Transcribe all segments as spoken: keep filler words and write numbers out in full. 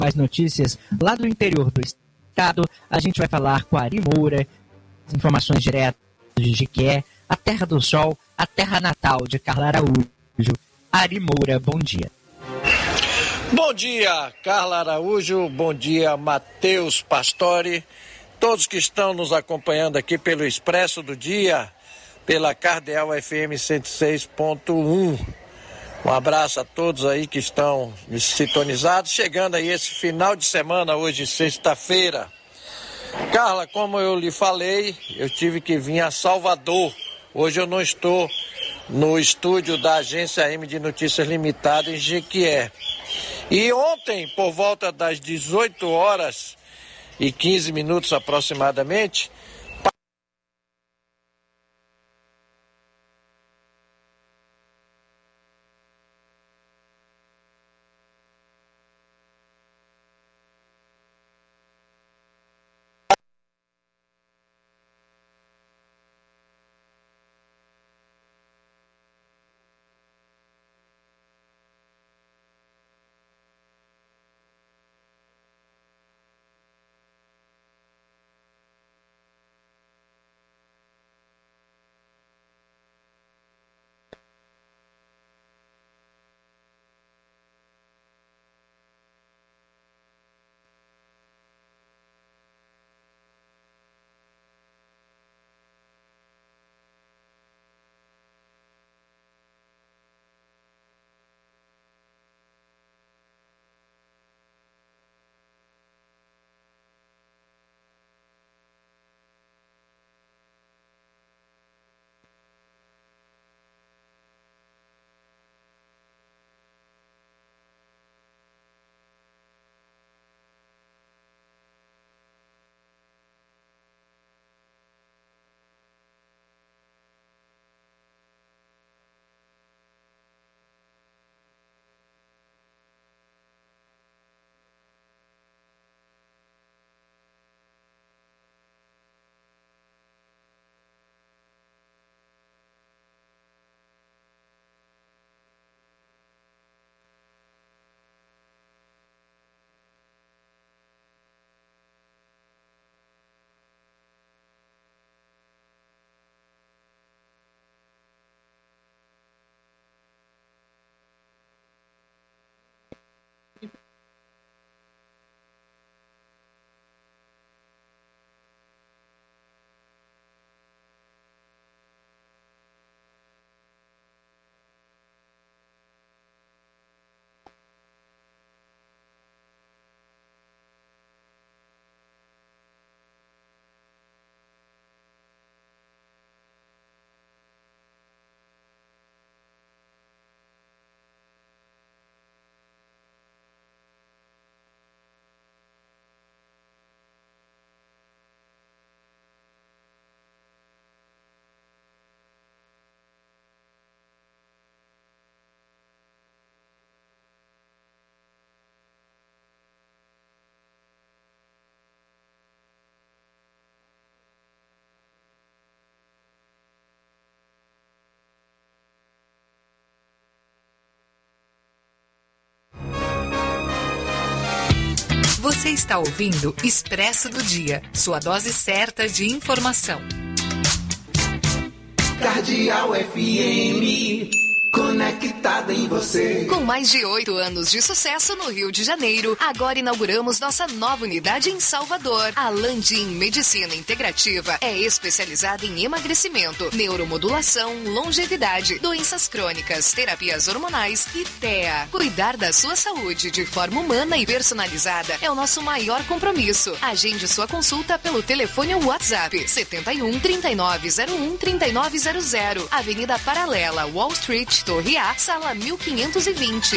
as notícias lá do interior do estado. A gente vai falar com a Ari Moura, informações diretas de Jequié, a terra do sol, a terra natal de Carla Araújo. Ari Moura, bom dia. Bom dia, Carla Araújo, bom dia, Matheus Pastore, todos que estão nos acompanhando aqui pelo Expresso do Dia, pela Cardeal F M cento e seis ponto um. Um abraço a todos aí que estão sintonizados, chegando aí esse final de semana, hoje sexta-feira. Carla, como eu lhe falei, eu tive que vir a Salvador. Hoje eu não estou no estúdio da Agência M de Notícias Limitada em Jequié. E ontem, por volta das dezoito horas e quinze minutos aproximadamente, você está ouvindo Expresso do Dia, sua dose certa de informação. Cardeal F M, conectada em você. Com mais de oito anos de sucesso no Rio de Janeiro, agora inauguramos nossa nova unidade em Salvador. A Landim Medicina Integrativa é especializada em emagrecimento, neuromodulação, longevidade, doenças crônicas, terapias hormonais e T E A. Cuidar da sua saúde de forma humana e personalizada é o nosso maior compromisso. Agende sua consulta pelo telefone ou WhatsApp setenta e um, trinta e nove zero um, trinta e nove zero zero, Avenida Paralela, Wall Street, Torre A, sala mil quinhentos e vinte.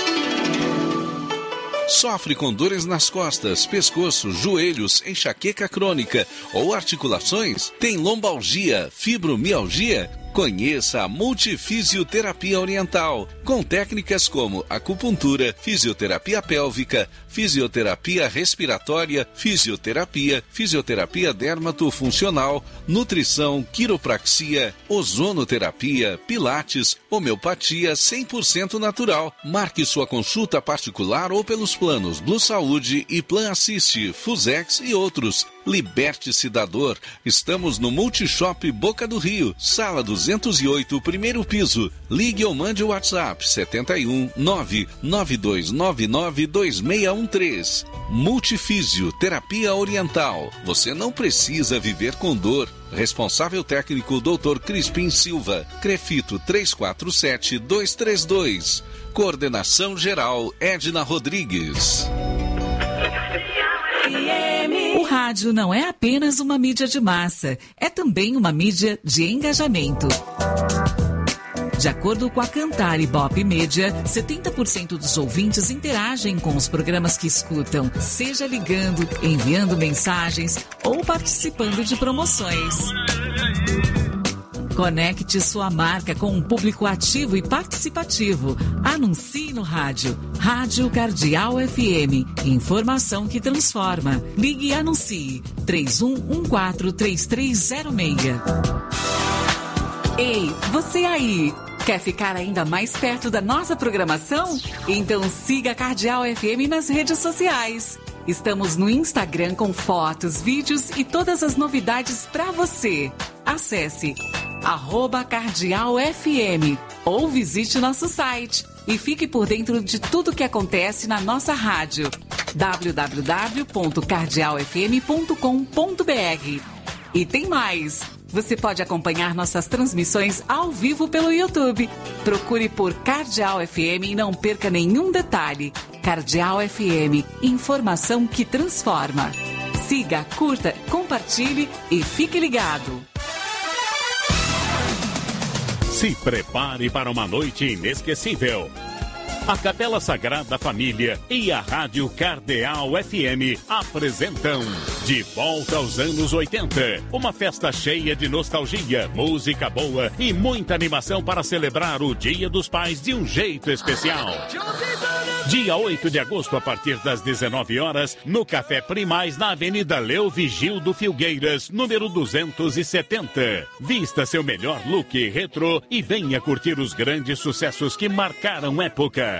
Sofre com dores nas costas, pescoço, joelhos, enxaqueca crônica ou articulações? Tem lombalgia, fibromialgia? Conheça a Multifisioterapia Oriental, com técnicas como acupuntura, fisioterapia pélvica, fisioterapia respiratória, fisioterapia, fisioterapia dermatofuncional, nutrição, quiropraxia, ozonoterapia, pilates, homeopatia cem por cento natural. Marque sua consulta particular ou pelos planos Blue Saúde e Plan Assist, Fusex e outros. Liberte-se da dor. Estamos no Multishop Boca do Rio, sala duzentos e oito, primeiro piso. Ligue ou mande o WhatsApp setenta e um, nove nove dois nove nove dois seis um três. Multifísio Terapia Oriental. Você não precisa viver com dor. Responsável técnico doutor Crispim Silva. Crefito três quatro sete dois três dois. Coordenação geral Edna Rodrigues. O rádio não é apenas uma mídia de massa, é também uma mídia de engajamento. De acordo com a Cantar Ibope Média, setenta por cento dos ouvintes interagem com os programas que escutam, seja ligando, enviando mensagens ou participando de promoções. Conecte sua marca com um público ativo e participativo. Anuncie no rádio. Rádio Cardeal F M. Informação que transforma. Ligue e anuncie. três um um quatro três três zero seis. Ei, você aí! Quer ficar ainda mais perto da nossa programação? Então siga a Cardeal F M nas redes sociais. Estamos no Instagram com fotos, vídeos e todas as novidades para você. Acesse arroba Cardeal F M ou visite nosso site e fique por dentro de tudo que acontece na nossa rádio. w w w ponto cardeal f m ponto com ponto b r. E tem mais! Você pode acompanhar nossas transmissões ao vivo pelo YouTube. Procure por Cardeal F M e não perca nenhum detalhe. Cardeal F M, informação que transforma. Siga, curta, compartilhe e fique ligado. Se prepare para uma noite inesquecível. A Capela Sagrada Família e a Rádio Cardeal F M apresentam De Volta aos Anos oitenta. Uma festa cheia de nostalgia, música boa e muita animação para celebrar o Dia dos Pais de um jeito especial. Dia oito de agosto, a partir das dezenove horas, no Café Primaz, na Avenida Leo Vigildo Filgueiras, número duzentos e setenta. Vista seu melhor look retrô e venha curtir os grandes sucessos que marcaram época.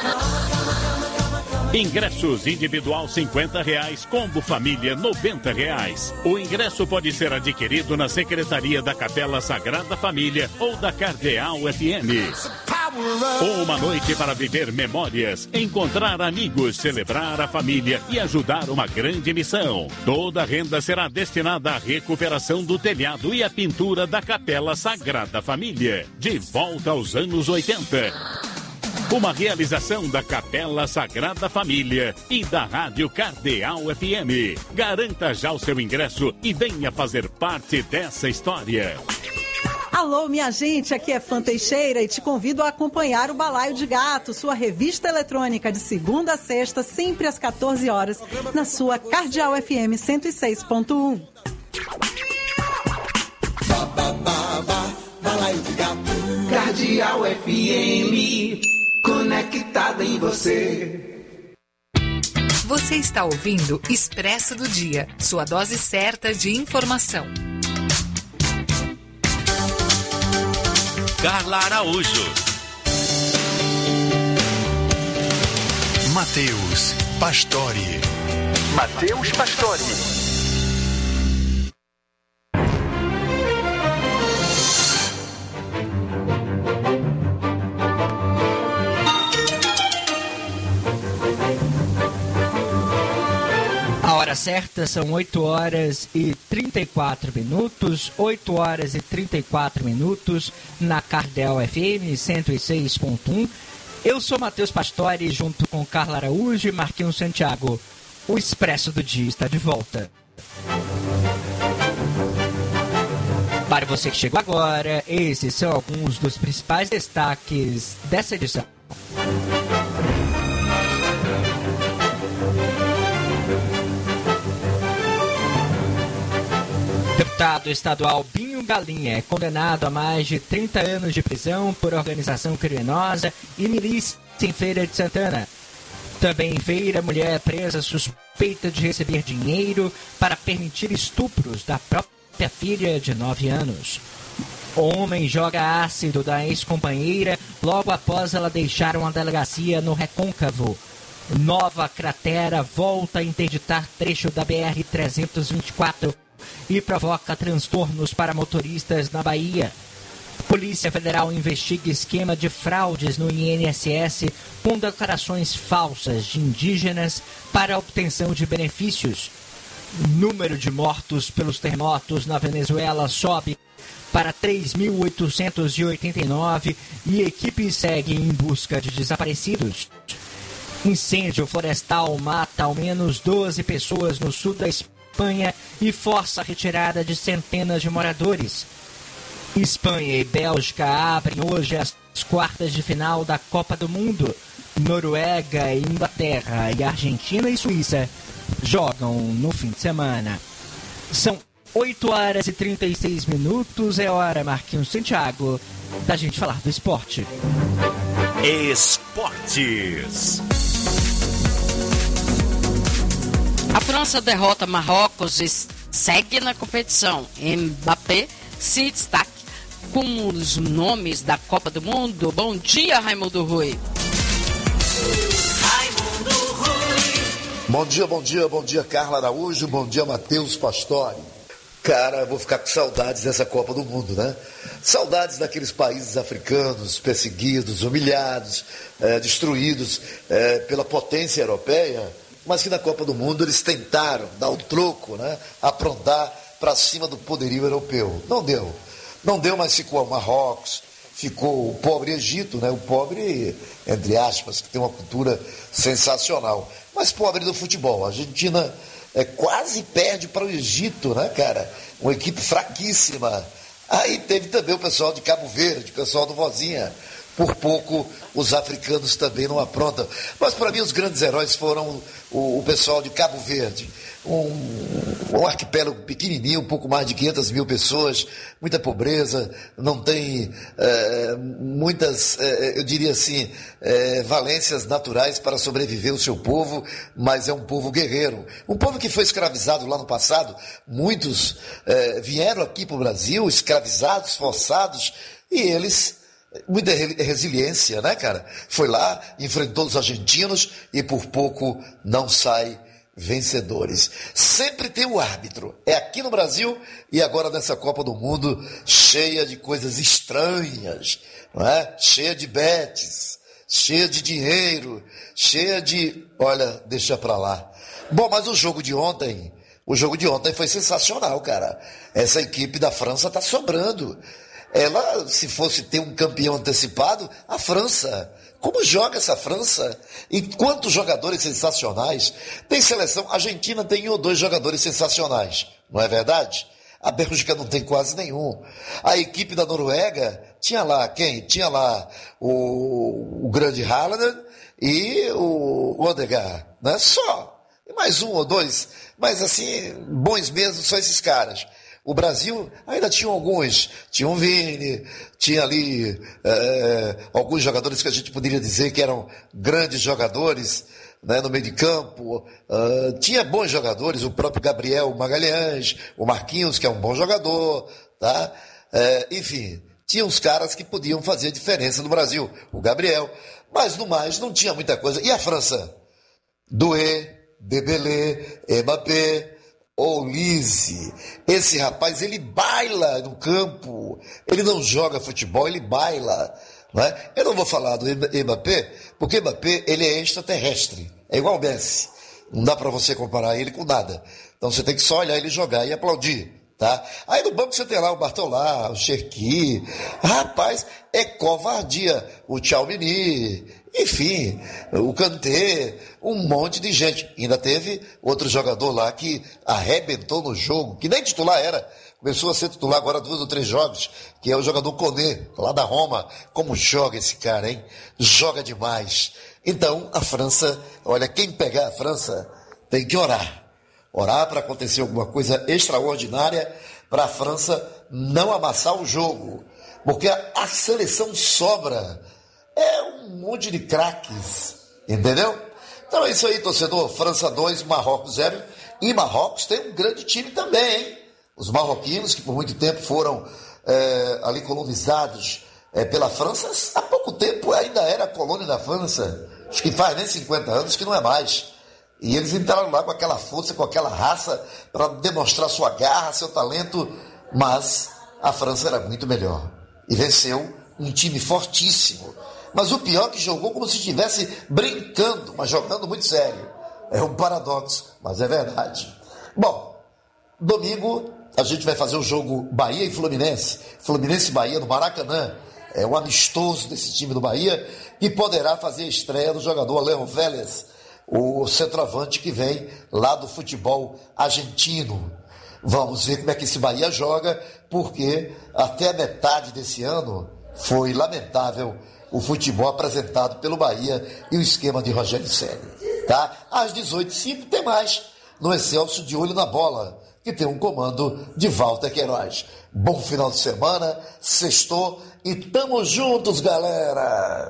Ingressos individual cinquenta reais, combo família noventa reais. O ingresso pode ser adquirido na Secretaria da Capela Sagrada Família ou da Cardeal F M. Uma noite para viver memórias, encontrar amigos, celebrar a família e ajudar uma grande missão. Toda a renda será destinada à recuperação do telhado e à pintura da Capela Sagrada Família. De volta aos anos oitenta. Uma realização da Capela Sagrada Família e da Rádio Cardeal F M. Garanta já o seu ingresso e venha fazer parte dessa história. Alô, minha gente, aqui é Fã Teixeira e te convido a acompanhar o Balaio de Gato, sua revista eletrônica de segunda a sexta, sempre às quatorze horas, na sua Cardeal F M cento e seis ponto um. Ba, ba, ba, ba, Balaio de Gato. Cardeal F M, conectada em você. Você está ouvindo Expresso do Dia, sua dose certa de informação. Carla Araújo. Matheus Pastore. Matheus Pastore. A hora certa são oito horas e trinta e quatro minutos, oito horas e trinta e quatro minutos na Cardeal F M cento e seis ponto um. Eu sou Matheus Pastore, junto com Carla Araújo e Marquinhos Santiago. O Expresso do Dia está de volta. Para você que chegou agora, esses são alguns dos principais destaques dessa edição. Deputado estadual Binho Galinha é condenado a mais de trinta anos de prisão por organização criminosa e milícia em Feira de Santana. Também em Feira, mulher presa suspeita de receber dinheiro para permitir estupros da própria filha de nove anos. Homem joga ácido da ex-companheira logo após ela deixar uma delegacia no Recôncavo. Nova cratera volta a interditar trecho da B R trezentos e vinte e quatro e provoca transtornos para motoristas na Bahia. Polícia Federal investiga esquema de fraudes no I N S S com declarações falsas de indígenas para obtenção de benefícios. Número de mortos pelos terremotos na Venezuela sobe para três mil oitocentos e oitenta e nove e equipe segue em busca de desaparecidos. Incêndio florestal mata ao menos doze pessoas no sul da Espanha e força a retirada de centenas de moradores. Espanha e Bélgica abrem hoje as quartas de final da Copa do Mundo. Noruega, Inglaterra e Argentina e Suíça jogam no fim de semana. São oito horas e trinta e seis minutos, é hora, Marquinhos Santiago, da gente falar do esporte. Esportes. A França derrota Marrocos e segue na competição. Mbappé se destaca como os nomes da Copa do Mundo. Bom dia, Raimundo Rui. Raimundo Rui. Bom dia, bom dia, bom dia, Carla Araújo. Bom dia, Matheus Pastore. Cara, vou ficar com saudades dessa Copa do Mundo, né? Saudades daqueles países africanos perseguidos, humilhados, é, destruídos é, pela potência europeia, mas que na Copa do Mundo eles tentaram dar o troco, né? Aprontar para cima do poderio europeu. Não deu. Não deu, mas ficou o Marrocos, ficou o pobre Egito, né? O pobre, entre aspas, que tem uma cultura sensacional, mas pobre do futebol. A Argentina é, quase perde para o Egito, né, cara? Uma equipe fraquíssima. Aí teve também o pessoal de Cabo Verde, o pessoal do Vozinha. Por pouco, os africanos também não aprontam. Mas, para mim, os grandes heróis foram o, o pessoal de Cabo Verde. Um, um arquipélago pequenininho, um pouco mais de quinhentas mil pessoas, muita pobreza, não tem é, muitas, é, eu diria assim, é, valências naturais para sobreviver o seu povo, mas é um povo guerreiro. Um povo que foi escravizado lá no passado, muitos é, vieram aqui para o Brasil, escravizados, forçados, e eles... muita resiliência, né, cara? Foi lá, enfrentou os argentinos e por pouco não sai vencedores. Sempre tem o árbitro. É aqui no Brasil e agora nessa Copa do Mundo cheia de coisas estranhas, não é? Cheia de bets, cheia de dinheiro, cheia de... olha, deixa pra lá. Bom, mas o jogo de ontem, o jogo de ontem foi sensacional, cara. Essa equipe da França tá sobrando. Ela, se fosse ter um campeão antecipado, a França. Como joga essa França? E quantos jogadores sensacionais? Tem seleção, a Argentina tem um ou dois jogadores sensacionais, não é verdade? A Bélgica não tem quase nenhum. A equipe da Noruega tinha lá quem? Tinha lá o, o grande Haaland e o, o Odegaard, né? Só. E mais um ou dois. Mas assim, bons mesmo são esses caras. O Brasil ainda tinha alguns, tinha um Vini, tinha ali é, alguns jogadores que a gente poderia dizer que eram grandes jogadores, né, no meio de campo, uh, tinha bons jogadores, o próprio Gabriel Magalhães, o Marquinhos, que é um bom jogador, tá? É, enfim, tinha uns caras que podiam fazer diferença no Brasil, o Gabriel, mas no mais não tinha muita coisa. E a França? Doué, Dembélé, Mbappé, Olise, esse rapaz, ele baila no campo, ele não joga futebol, ele baila, não é? Eu não vou falar do Mbappé, porque Mbappé, ele é extraterrestre, é igual o Messi, não dá para você comparar ele com nada, então você tem que só olhar ele jogar e aplaudir, tá? Aí no banco você tem lá o Bartolá, o Cherki, rapaz, é covardia, o Tchouaméni, enfim, o Kanté, um monte de gente. Ainda teve outro jogador lá que arrebentou no jogo, que nem titular era, começou a ser titular agora dois ou três jogos, que é o jogador Koné, lá da Roma. Como joga esse cara, hein? Joga demais. Então, a França, olha, quem pegar a França tem que orar, orar para acontecer alguma coisa extraordinária para a França não amassar o jogo, porque a, a seleção sobra, é um monte de craques, entendeu? Então é isso aí, torcedor. França dois, Marrocos zero, e Marrocos tem um grande time também, hein? Os marroquinos, que por muito tempo foram é, ali colonizados é, pela França, há pouco tempo ainda era colônia da França, acho que faz nem cinquenta anos que não é mais. E eles entraram lá com aquela força, com aquela raça, para demonstrar sua garra, seu talento, mas a França era muito melhor. E venceu um time fortíssimo. Mas o pior é que jogou como se estivesse brincando, mas jogando muito sério. É um paradoxo, mas é verdade. Bom, domingo a gente vai fazer o jogo Bahia e Fluminense. Fluminense e Bahia no Maracanã. É um amistoso desse time do Bahia, que poderá fazer a estreia do jogador Leon Vélez, o centroavante que vem lá do futebol argentino. Vamos ver como é que esse Bahia joga, porque até a metade desse ano foi lamentável o futebol apresentado pelo Bahia e o esquema de Rogério Ceni. Tá? Às dezoito e cinco tem mais no Excelsior de Olho na Bola, que tem um comando de Walter Queiroz. Bom final de semana, sextou e tamo juntos, galera!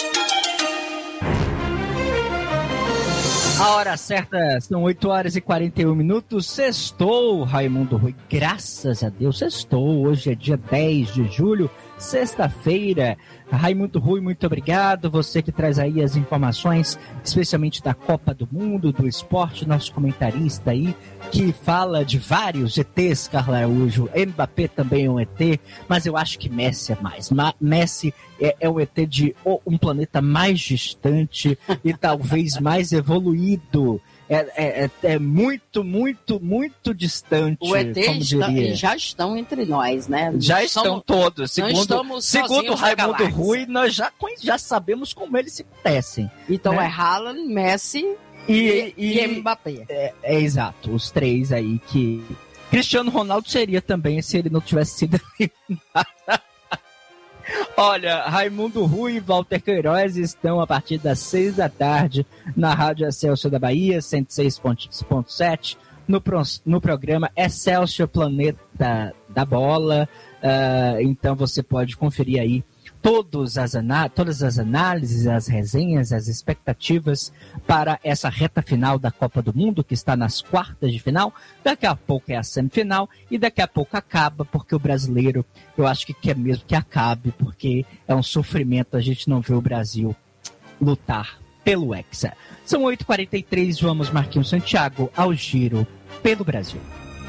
A hora certa são oito horas e quarenta e um minutos. Sextou, Raimundo Rui. Graças a Deus, sextou. Hoje é dia dez de julho, sexta-feira. Raimundo Rui, muito obrigado. Você que traz aí as informações, especialmente da Copa do Mundo, do esporte, nosso comentarista aí, que fala de vários E Tês, Carla Araújo. Mbappé também é um E T, mas eu acho que Messi é mais. Ma- Messi é, é um E T de oh, um planeta mais distante e talvez mais evoluído. É, é, é muito, muito, muito distante. O E T como está, diria. já estão entre nós, né? Já Estamos, estão todos. Segundo, segundo Raimundo Rui, nós já, já sabemos como eles se conhecem. Então né? é Haaland, Messi e, e, e, e Mbappé. É, é exato, os três aí que... Cristiano Ronaldo seria também se ele não tivesse sido eliminado. Olha, Raimundo Rui e Walter Queiroz estão a partir das seis da tarde na Rádio Excelsior da Bahia, cento e seis ponto sete, no, pro, no programa Excelsior Planeta da Bola. Uh, então você pode conferir aí todos as ana- todas as análises, as resenhas, as expectativas para essa reta final da Copa do Mundo, que está nas quartas de final. Daqui a pouco é a semifinal e daqui a pouco acaba, porque o brasileiro, eu acho que quer mesmo que acabe, porque é um sofrimento a gente não ver o Brasil lutar pelo Hexa. São oito e quarenta e três, vamos Marquinhos Santiago ao giro pelo Brasil.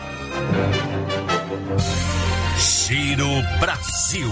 Giro Brasil.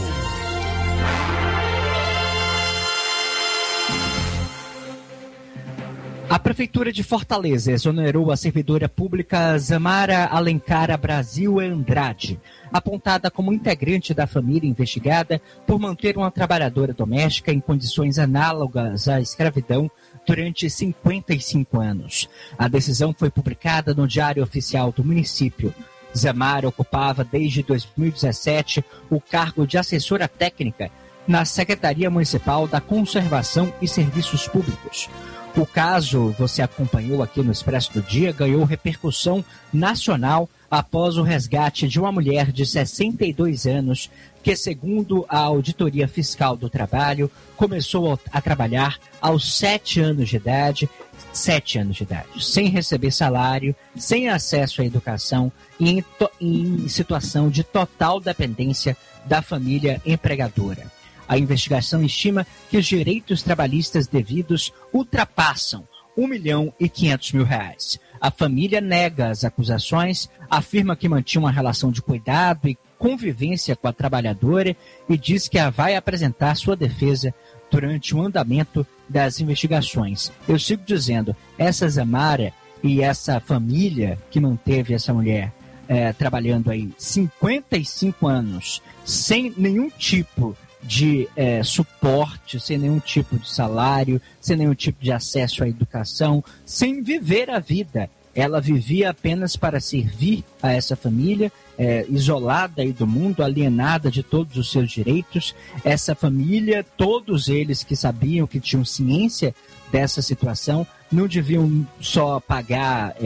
A Prefeitura de Fortaleza exonerou a servidora pública Zamara Alencara Brasil Andrade, apontada como integrante da família investigada por manter uma trabalhadora doméstica em condições análogas à escravidão durante cinquenta e cinco anos. A decisão foi publicada no Diário Oficial do município. Zamara ocupava desde dois mil e dezessete o cargo de assessora técnica na Secretaria Municipal da Conservação e Serviços Públicos. O caso, você acompanhou aqui no Expresso do Dia, ganhou repercussão nacional após o resgate de uma mulher de sessenta e dois anos que, segundo a Auditoria Fiscal do Trabalho, começou a trabalhar aos sete anos de idade, sete anos de idade, sem receber salário, sem acesso à educação e em, to- em situação de total dependência da família empregadora. A investigação estima que os direitos trabalhistas devidos ultrapassam um milhão e quinhentos mil reais. A família nega as acusações, afirma que mantinha uma relação de cuidado e convivência com a trabalhadora e diz que a vai apresentar sua defesa durante o andamento das investigações. Eu sigo dizendo, essa Zamara e essa família que manteve essa mulher é, trabalhando aí cinquenta e cinco anos sem nenhum tipo de é, suporte, sem nenhum tipo de salário, sem nenhum tipo de acesso à educação, sem viver a vida. Ela vivia apenas para servir a essa família, é, isolada aí do mundo, alienada de todos os seus direitos. Essa família, todos eles que sabiam, que tinham ciência dessa situação, não deviam só pagar é,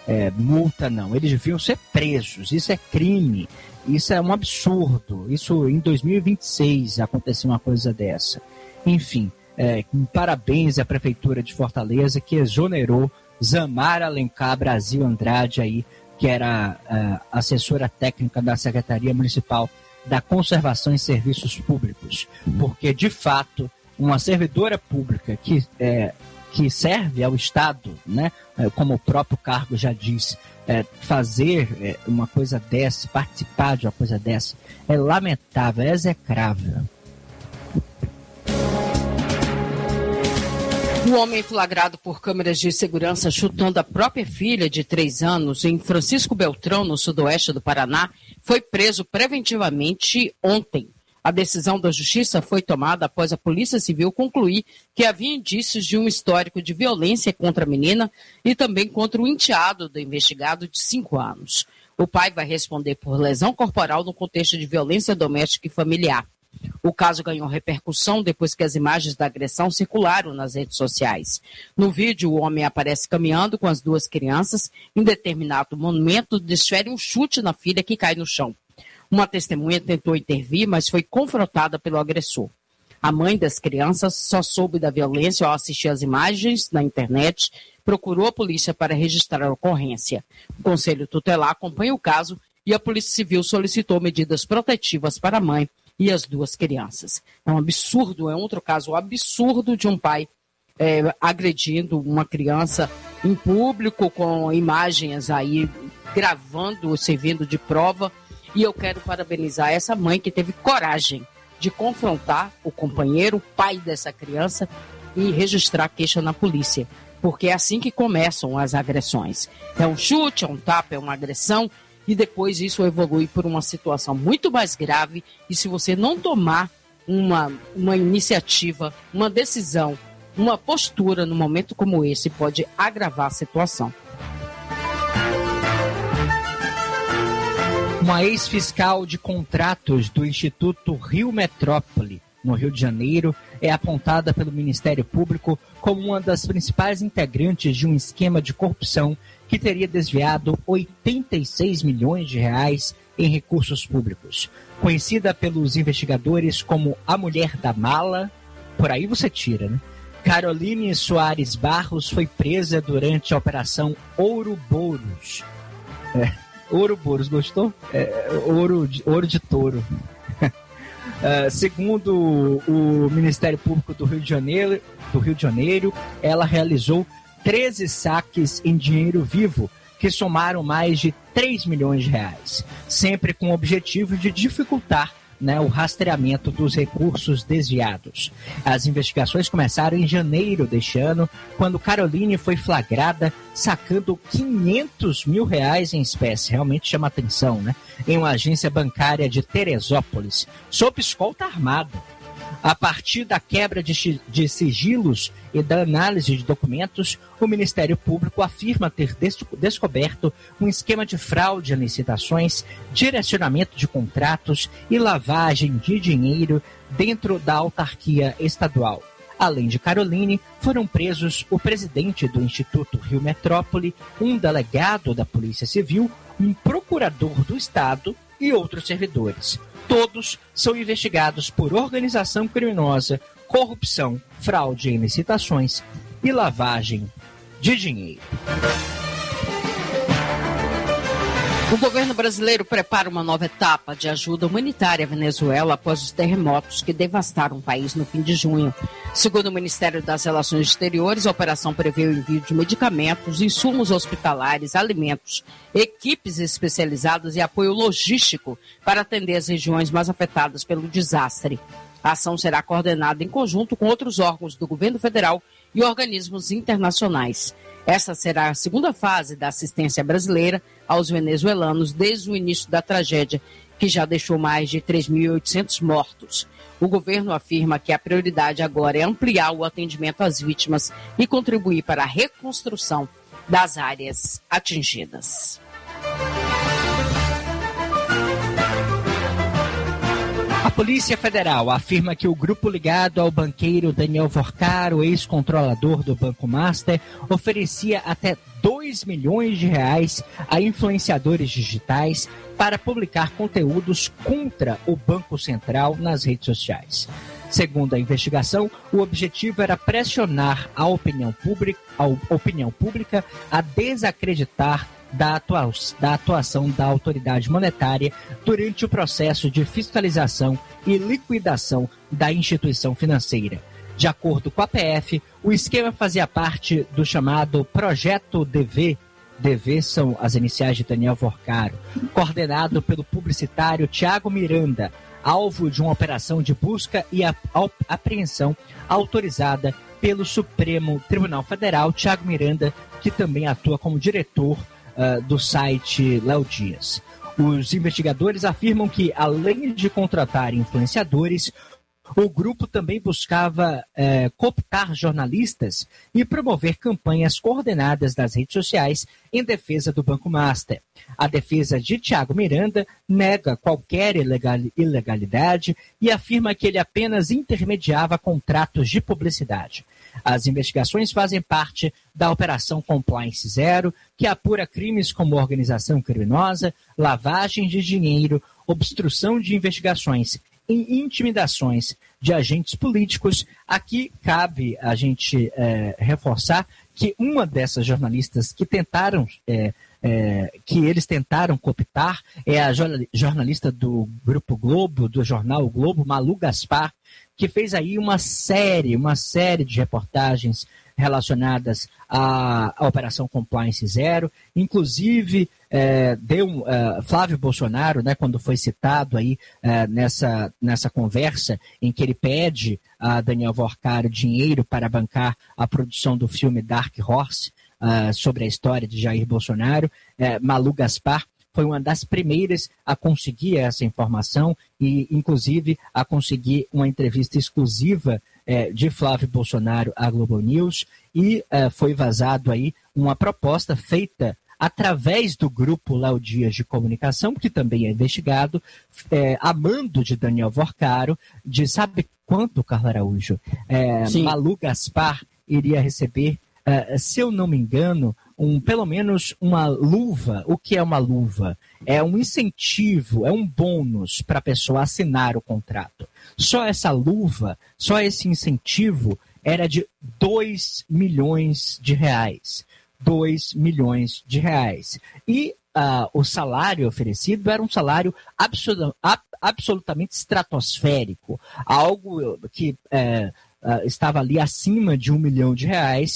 é, multa, não. Eles deviam ser presos. Isso é crime. Isso é um absurdo. Isso em dois mil e vinte e seis aconteceu uma coisa dessa. Enfim, é, parabéns à Prefeitura de Fortaleza que exonerou Zamara Alencar Brasil Andrade, aí, que era uh, assessora técnica da Secretaria Municipal da Conservação e Serviços Públicos. Porque, de fato, uma servidora pública que, é, que serve ao Estado, né, como o próprio cargo já diz, é, fazer é, uma coisa dessa, participar de uma coisa dessa, é lamentável, é execrável. Um homem flagrado por câmeras de segurança chutando a própria filha de três anos em Francisco Beltrão, no sudoeste do Paraná, foi preso preventivamente ontem. A decisão da Justiça foi tomada após a Polícia Civil concluir que havia indícios de um histórico de violência contra a menina e também contra o enteado do investigado de cinco anos. O pai vai responder por lesão corporal no contexto de violência doméstica e familiar. O caso ganhou repercussão depois que as imagens da agressão circularam nas redes sociais. No vídeo, o homem aparece caminhando com as duas crianças. Em determinado momento, desfere um chute na filha que cai no chão. Uma testemunha tentou intervir, mas foi confrontada pelo agressor. A mãe das crianças só soube da violência ao assistir às imagens na internet, procurou a polícia para registrar a ocorrência. O Conselho Tutelar acompanha o caso e a Polícia Civil solicitou medidas protetivas para a mãe e as duas crianças. É um absurdo, é outro caso absurdo de um pai é, agredindo uma criança em público, com imagens aí gravando, servindo de prova. E eu quero parabenizar essa mãe que teve coragem de confrontar o companheiro, o pai dessa criança, e registrar a queixa na polícia. Porque é assim que começam as agressões. É um chute, é um tapa, é uma agressão, e depois isso evolui por uma situação muito mais grave. E se você não tomar uma, uma iniciativa, uma decisão, uma postura no momento como esse, pode agravar a situação. Uma ex-fiscal de contratos do Instituto Rio Metrópole, no Rio de Janeiro, é apontada pelo Ministério Público como uma das principais integrantes de um esquema de corrupção que teria desviado oitenta e seis milhões de reais em recursos públicos. Conhecida pelos investigadores como a Mulher da Mala, por aí você tira, né? Caroline Soares Barros foi presa durante a Operação Ouroboros. É, Ouroboros, gostou? É, ouro, de, ouro de touro. Uh, segundo o Ministério Público do Rio de Janeiro, do Rio de Janeiro, ela realizou treze saques em dinheiro vivo, que somaram mais de três milhões de reais, sempre com o objetivo de dificultar, né, o rastreamento dos recursos desviados. As investigações começaram em janeiro deste ano, quando Caroline foi flagrada sacando quinhentos mil reais em espécie, realmente chama atenção, né? Em uma agência bancária de Teresópolis, sob escolta armada. A partir da quebra de, de sigilos e da análise de documentos, o Ministério Público afirma ter des- descoberto um esquema de fraude em licitações, direcionamento de contratos e lavagem de dinheiro dentro da autarquia estadual. Além de Caroline, foram presos o presidente do Instituto Rio Metrópole, um delegado da Polícia Civil, um procurador do Estado e outros servidores. Todos são investigados por organização criminosa, corrupção, fraude em licitações e lavagem de dinheiro. O governo brasileiro prepara uma nova etapa de ajuda humanitária à Venezuela após os terremotos que devastaram o país no fim de junho. Segundo o Ministério das Relações Exteriores, a operação prevê o envio de medicamentos, insumos hospitalares, alimentos, equipes especializadas e apoio logístico para atender as regiões mais afetadas pelo desastre. A ação será coordenada em conjunto com outros órgãos do governo federal e organismos internacionais. Essa será a segunda fase da assistência brasileira aos venezuelanos desde o início da tragédia, que já deixou mais de três mil e oitocentos mortos. O governo afirma que a prioridade agora é ampliar o atendimento às vítimas e contribuir para a reconstrução das áreas atingidas. A A Polícia Federal afirma que o grupo ligado ao banqueiro Daniel Vorcaro, ex-controlador do Banco Master, oferecia até dois milhões de reais a influenciadores digitais para publicar conteúdos contra o Banco Central nas redes sociais. Segundo a investigação, o objetivo era pressionar a opinião pública, a opinião pública a desacreditar da, atua- da atuação da autoridade monetária durante o processo de fiscalização e liquidação da instituição financeira. De acordo com a P F, o esquema fazia parte do chamado Projeto D V, D V são as iniciais de Daniel Vorcaro, coordenado pelo publicitário Tiago Miranda, alvo de uma operação de busca e apreensão autorizada pelo Supremo Tribunal Federal. Tiago Miranda, que também atua como diretor uh, do site Léo Dias. Os investigadores afirmam que, além de contratar influenciadores, o grupo também buscava eh, cooptar jornalistas e promover campanhas coordenadas nas redes sociais em defesa do Banco Master. A defesa de Tiago Miranda nega qualquer ilegal, ilegalidade e afirma que ele apenas intermediava contratos de publicidade. As investigações fazem parte da Operação Compliance Zero, que apura crimes como organização criminosa, lavagem de dinheiro, obstrução de investigações e intimidações de agentes políticos. Aqui cabe a gente é, reforçar que uma dessas jornalistas que tentaram, é, é, que eles tentaram cooptar é a jornalista do Grupo Globo, do jornal Globo, Malu Gaspar, que fez aí uma série, uma série de reportagens relacionadas à, à Operação Compliance Zero, inclusive é, deu é, Flávio Bolsonaro, né, quando foi citado aí é, nessa, nessa conversa em que ele pede a Daniel Vorcaro dinheiro para bancar a produção do filme Dark Horse, uh, sobre a história de Jair Bolsonaro, é, Malu Gaspar foi uma das primeiras a conseguir essa informação e, inclusive, a conseguir uma entrevista exclusiva eh, de Flávio Bolsonaro à Globo News e eh, foi vazado aí uma proposta feita através do grupo Léo Dias de Comunicação, que também é investigado, eh, a mando de Daniel Vorcaro, de sabe quanto, Carla Araújo? Eh, Malu Gaspar iria receber, eh, se eu não me engano, Um, pelo menos uma luva. O que é uma luva? É um incentivo, é um bônus para a pessoa assinar o contrato. Só essa luva, só esse incentivo era de dois milhões de reais. dois milhões de reais. E uh, o salário oferecido era um salário absolut, ab, absolutamente estratosférico. Algo que uh, uh, estava ali acima de um milhão de reais.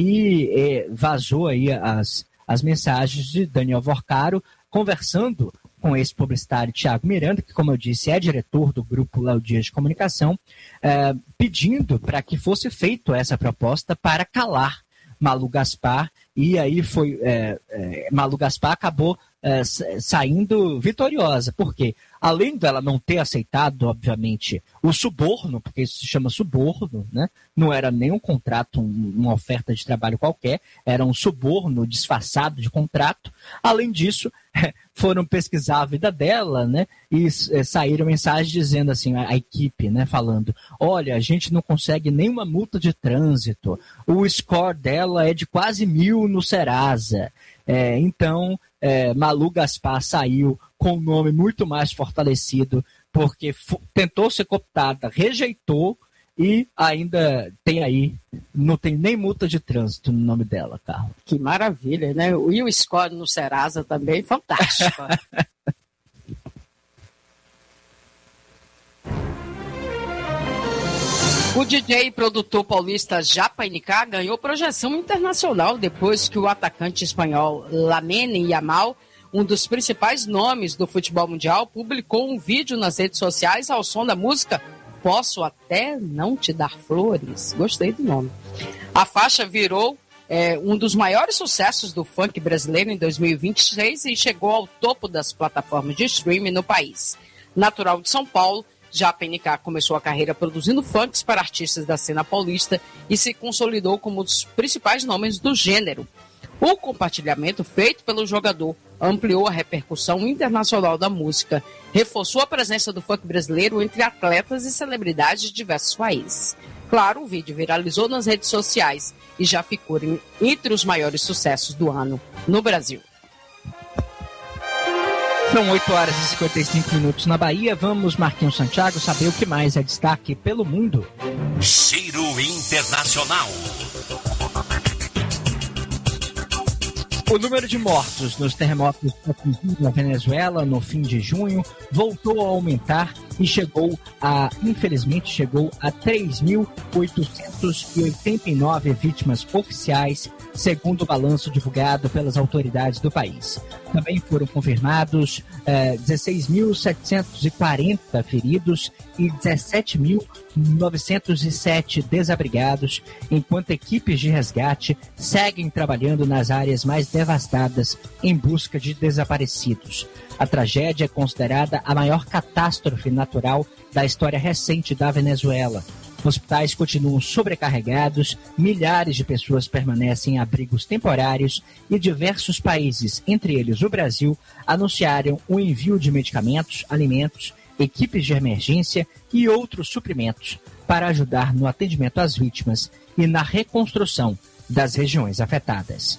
E eh, vazou aí as, as mensagens de Daniel Vorcaro conversando com esse publicitário Tiago Miranda, que, como eu disse, é diretor do grupo Léo Dias de Comunicação, eh, pedindo para que fosse feita essa proposta para calar Malu Gaspar, e aí foi eh, eh, Malu Gaspar acabou eh, saindo vitoriosa, porque além dela não ter aceitado, obviamente, o suborno, porque isso se chama suborno, né? Não era nem um contrato, um, uma oferta de trabalho qualquer, era um suborno disfarçado de contrato. Além disso, foram pesquisar a vida dela, né? E é, saíram mensagens dizendo assim, a, a equipe, né? Falando, olha, a gente não consegue nenhuma multa de trânsito, o score dela é de quase mil no Serasa. É, então, é, Malu Gaspar saiu com um nome muito mais fortalecido, porque f- tentou ser cooptada, rejeitou e ainda tem aí, não tem nem multa de trânsito no nome dela, Carla. Que maravilha, né? E o score no Serasa também, fantástico. O D J e produtor paulista Japa Nicá ganhou projeção internacional depois que o atacante espanhol Lamine Yamal, um dos principais nomes do futebol mundial, publicou um vídeo nas redes sociais ao som da música Posso Até Não Te Dar Flores. Gostei do nome. A faixa virou é, um dos maiores sucessos do funk brasileiro em dois mil e vinte e três e chegou ao topo das plataformas de streaming no país. Natural de São Paulo, Japa Nicá começou a carreira produzindo funks para artistas da cena paulista e se consolidou como um dos principais nomes do gênero. O compartilhamento feito pelo jogador ampliou a repercussão internacional da música, reforçou a presença do funk brasileiro entre atletas e celebridades de diversos países. Claro, o vídeo viralizou nas redes sociais e já ficou em, entre os maiores sucessos do ano no Brasil. São oito horas e cinquenta e cinco minutos na Bahia. Vamos, Marquinhos Santiago, saber o que mais é destaque pelo mundo. Giro Internacional. O número de mortos nos terremotos na Venezuela no fim de junho voltou a aumentar e chegou a, infelizmente, chegou a três mil oitocentas e oitenta e nove vítimas oficiais, segundo o balanço divulgado pelas autoridades do país. Também foram confirmados eh, dezesseis mil setecentos e quarenta feridos e dezessete mil novecentos e sete desabrigados, enquanto equipes de resgate seguem trabalhando nas áreas mais devastadas em busca de desaparecidos. A tragédia é considerada a maior catástrofe natural da história recente da Venezuela. Hospitais continuam sobrecarregados, milhares de pessoas permanecem em abrigos temporários e diversos países, entre eles o Brasil, anunciaram o envio de medicamentos, alimentos, equipes de emergência e outros suprimentos para ajudar no atendimento às vítimas e na reconstrução das regiões afetadas.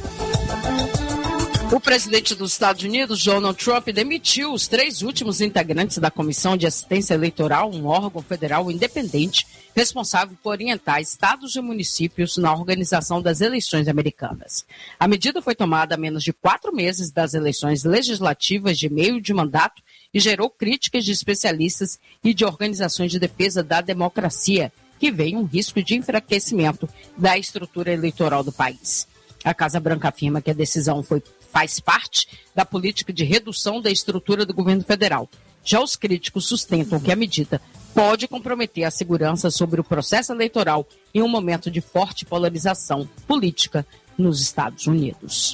O presidente dos Estados Unidos, Donald Trump, demitiu os três últimos integrantes da Comissão de Assistência Eleitoral, um órgão federal independente responsável por orientar estados e municípios na organização das eleições americanas. A medida foi tomada a menos de quatro meses das eleições legislativas de meio de mandato e gerou críticas de especialistas e de organizações de defesa da democracia, que veem um risco de enfraquecimento da estrutura eleitoral do país. A Casa Branca afirma que a decisão foi faz parte da política de redução da estrutura do governo federal. Já os críticos sustentam que a medida pode comprometer a segurança sobre o processo eleitoral em um momento de forte polarização política nos Estados Unidos.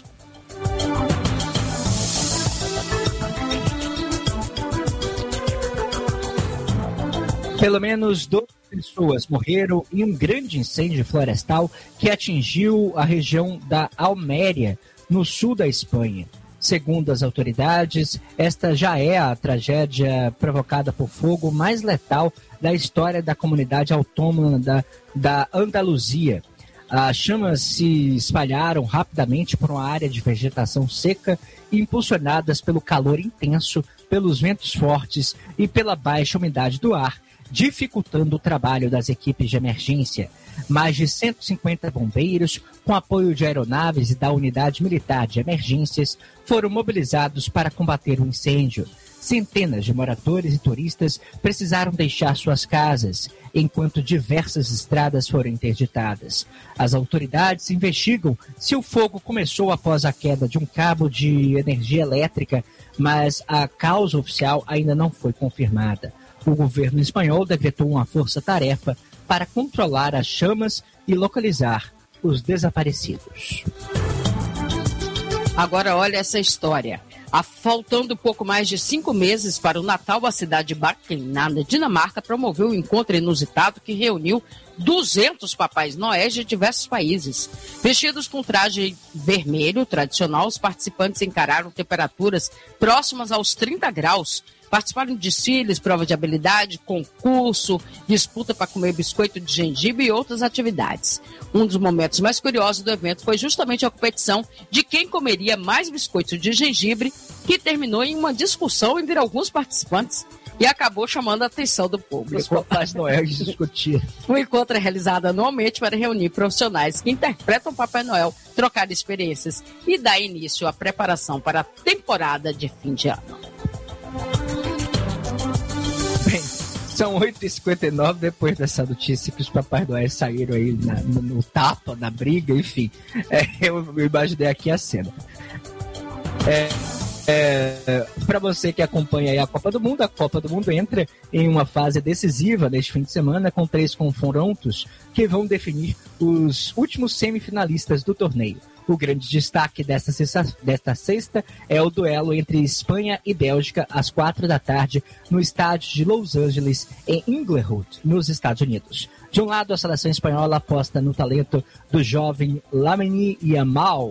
Pelo menos doze pessoas morreram em um grande incêndio florestal que atingiu a região da Alméria, no sul da Espanha. Segundo as autoridades, esta já é a tragédia provocada por fogo mais letal da história da comunidade autônoma da, da Andaluzia. As chamas se espalharam rapidamente por uma área de vegetação seca, impulsionadas pelo calor intenso, pelos ventos fortes e pela baixa umidade do ar, dificultando o trabalho das equipes de emergência. Mais de cento e cinquenta bombeiros, com apoio de aeronaves e da Unidade Militar de Emergências, foram mobilizados para combater o incêndio. Centenas de moradores e turistas precisaram deixar suas casas, enquanto diversas estradas foram interditadas. As autoridades investigam se o fogo começou após a queda de um cabo de energia elétrica, mas a causa oficial ainda não foi confirmada. O governo espanhol decretou uma força-tarefa para controlar as chamas e localizar os desaparecidos. Agora olha essa história. A, faltando pouco mais de cinco meses para o Natal, a cidade de Bergen, na Dinamarca, promoveu um encontro inusitado que reuniu duzentos papais noéis de diversos países. Vestidos com traje vermelho tradicional, os participantes encararam temperaturas próximas aos trinta graus. Participaram de desfiles, prova de habilidade, concurso, disputa para comer biscoito de gengibre e outras atividades. Um dos momentos mais curiosos do evento foi justamente a competição de quem comeria mais biscoito de gengibre, que terminou em uma discussão entre alguns participantes e acabou chamando a atenção do público. Os Papais Noel discutir. O encontro é realizado anualmente para reunir profissionais que interpretam o Papai Noel, trocar experiências e dar início à preparação para a temporada de fim de ano. Bem, são oito e cinquenta e nove, depois dessa notícia que os Papai Noel saíram aí na, no, no tapa, na briga, enfim. É, eu, eu imaginei aqui a cena. É... É, para você que acompanha aí a Copa do Mundo, a Copa do Mundo entra em uma fase decisiva neste fim de semana com três confrontos que vão definir os últimos semifinalistas do torneio. O grande destaque desta sexta, desta sexta é o duelo entre Espanha e Bélgica às quatro da tarde no estádio de Los Angeles, em Inglewood, nos Estados Unidos. De um lado, a seleção espanhola aposta no talento do jovem Lamine Yamal,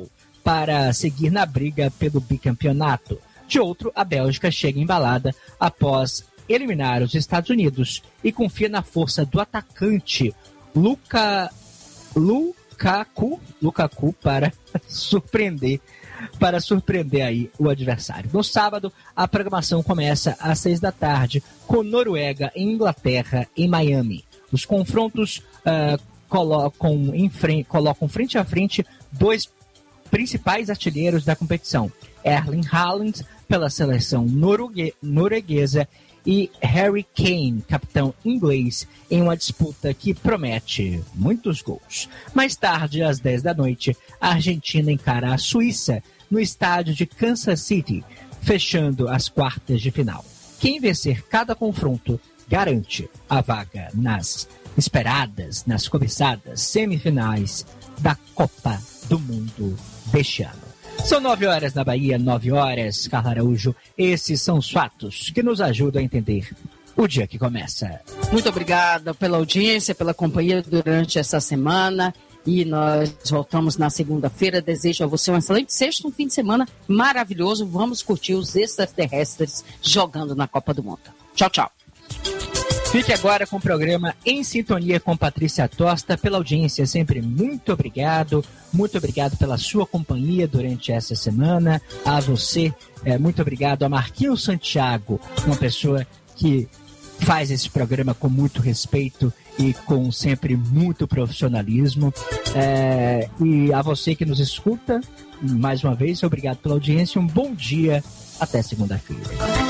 para seguir na briga pelo bicampeonato. De outro, a Bélgica chega embalada após eliminar os Estados Unidos e confia na força do atacante Luka, Lukaku, Lukaku para surpreender para surpreender aí o adversário. No sábado, a programação começa às seis da tarde com Noruega e Inglaterra em Miami. Os confrontos uh, colocam, em frente, colocam frente a frente dois principais artilheiros da competição, Erling Haaland pela seleção norugue, norueguesa e Harry Kane, capitão inglês, em uma disputa que promete muitos gols. Mais tarde, às dez da noite, a Argentina encara a Suíça no estádio de Kansas City, fechando as quartas de final. Quem vencer cada confronto garante a vaga nas esperadas, nas cobiçadas semifinais da Copa do Mundo deste ano. São nove horas na Bahia, nove horas, Carla Araújo. Esses são os fatos que nos ajudam a entender o dia que começa. Muito obrigada pela audiência, pela companhia durante essa semana. E nós voltamos na segunda-feira. Desejo a você um excelente sexto, um fim de semana maravilhoso. Vamos curtir os extraterrestres jogando na Copa do Mundo. Tchau, tchau. Fique agora com o programa Em Sintonia com Patrícia Tosta. Pela audiência, sempre muito obrigado. Muito obrigado pela sua companhia durante essa semana. A você, é, muito obrigado a Marquinhos Santiago, uma pessoa que faz esse programa com muito respeito e com sempre muito profissionalismo. É, e a você que nos escuta, mais uma vez, obrigado pela audiência. Um bom dia. Até segunda-feira.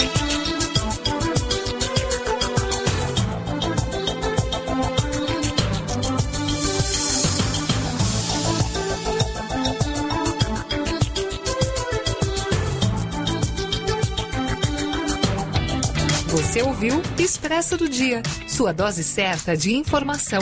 Você ouviu Expresso do Dia, sua dose certa de informação.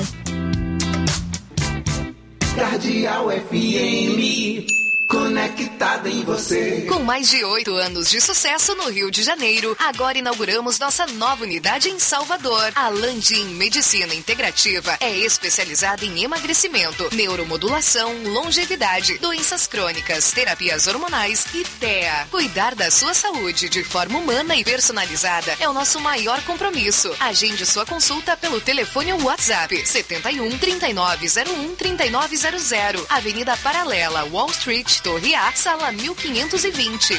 Cardeal F M, conectada em você. Com mais de oito anos de sucesso no Rio de Janeiro, agora inauguramos nossa nova unidade em Salvador. A Landim Medicina Integrativa é especializada em emagrecimento, neuromodulação, longevidade, doenças crônicas, terapias hormonais e T E A. Cuidar da sua saúde de forma humana e personalizada é o nosso maior compromisso. Agende sua consulta pelo telefone ou WhatsApp setenta e um, trinta e nove zero um, trinta e nove zero zero, Avenida Paralela, Wall Street, Torre A, sala mil quinhentos e vinte.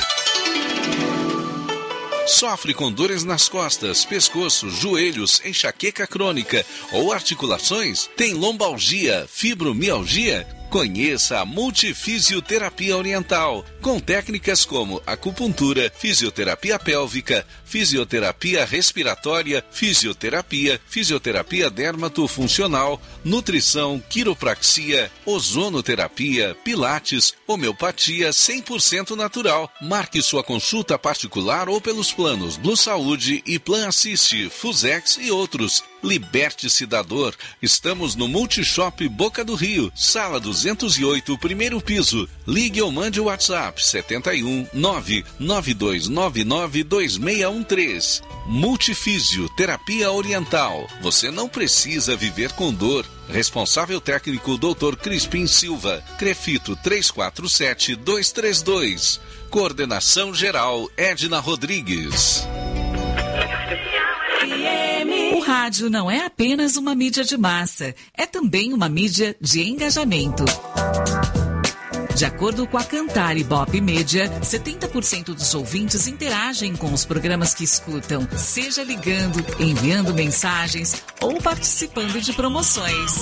Sofre com dores nas costas, pescoço, joelhos, enxaqueca crônica ou articulações? Tem lombalgia, fibromialgia? Conheça a Multifisioterapia Oriental, com técnicas como acupuntura, fisioterapia pélvica, fisioterapia respiratória, fisioterapia, fisioterapia dermatofuncional, nutrição, quiropraxia, ozonoterapia, pilates, homeopatia cem por cento natural. Marque sua consulta particular ou pelos planos Blue Saúde e Plan Assist, Fusex e outros. Liberte-se da dor. Estamos no Multishop Boca do Rio, sala duzentos e oito, primeiro piso. Ligue ou mande o WhatsApp setenta e um, nove nove dois nove nove dois seis um três. Multifísio Terapia Oriental. Você não precisa viver com dor. Responsável técnico doutor Crispim Silva. Crefito três quatro sete, dois três dois. Coordenação geral Edna Rodrigues. O rádio não é apenas uma mídia de massa, é também uma mídia de engajamento. De acordo com a Cantar Ibope Média, setenta por cento dos ouvintes interagem com os programas que escutam, seja ligando, enviando mensagens ou participando de promoções.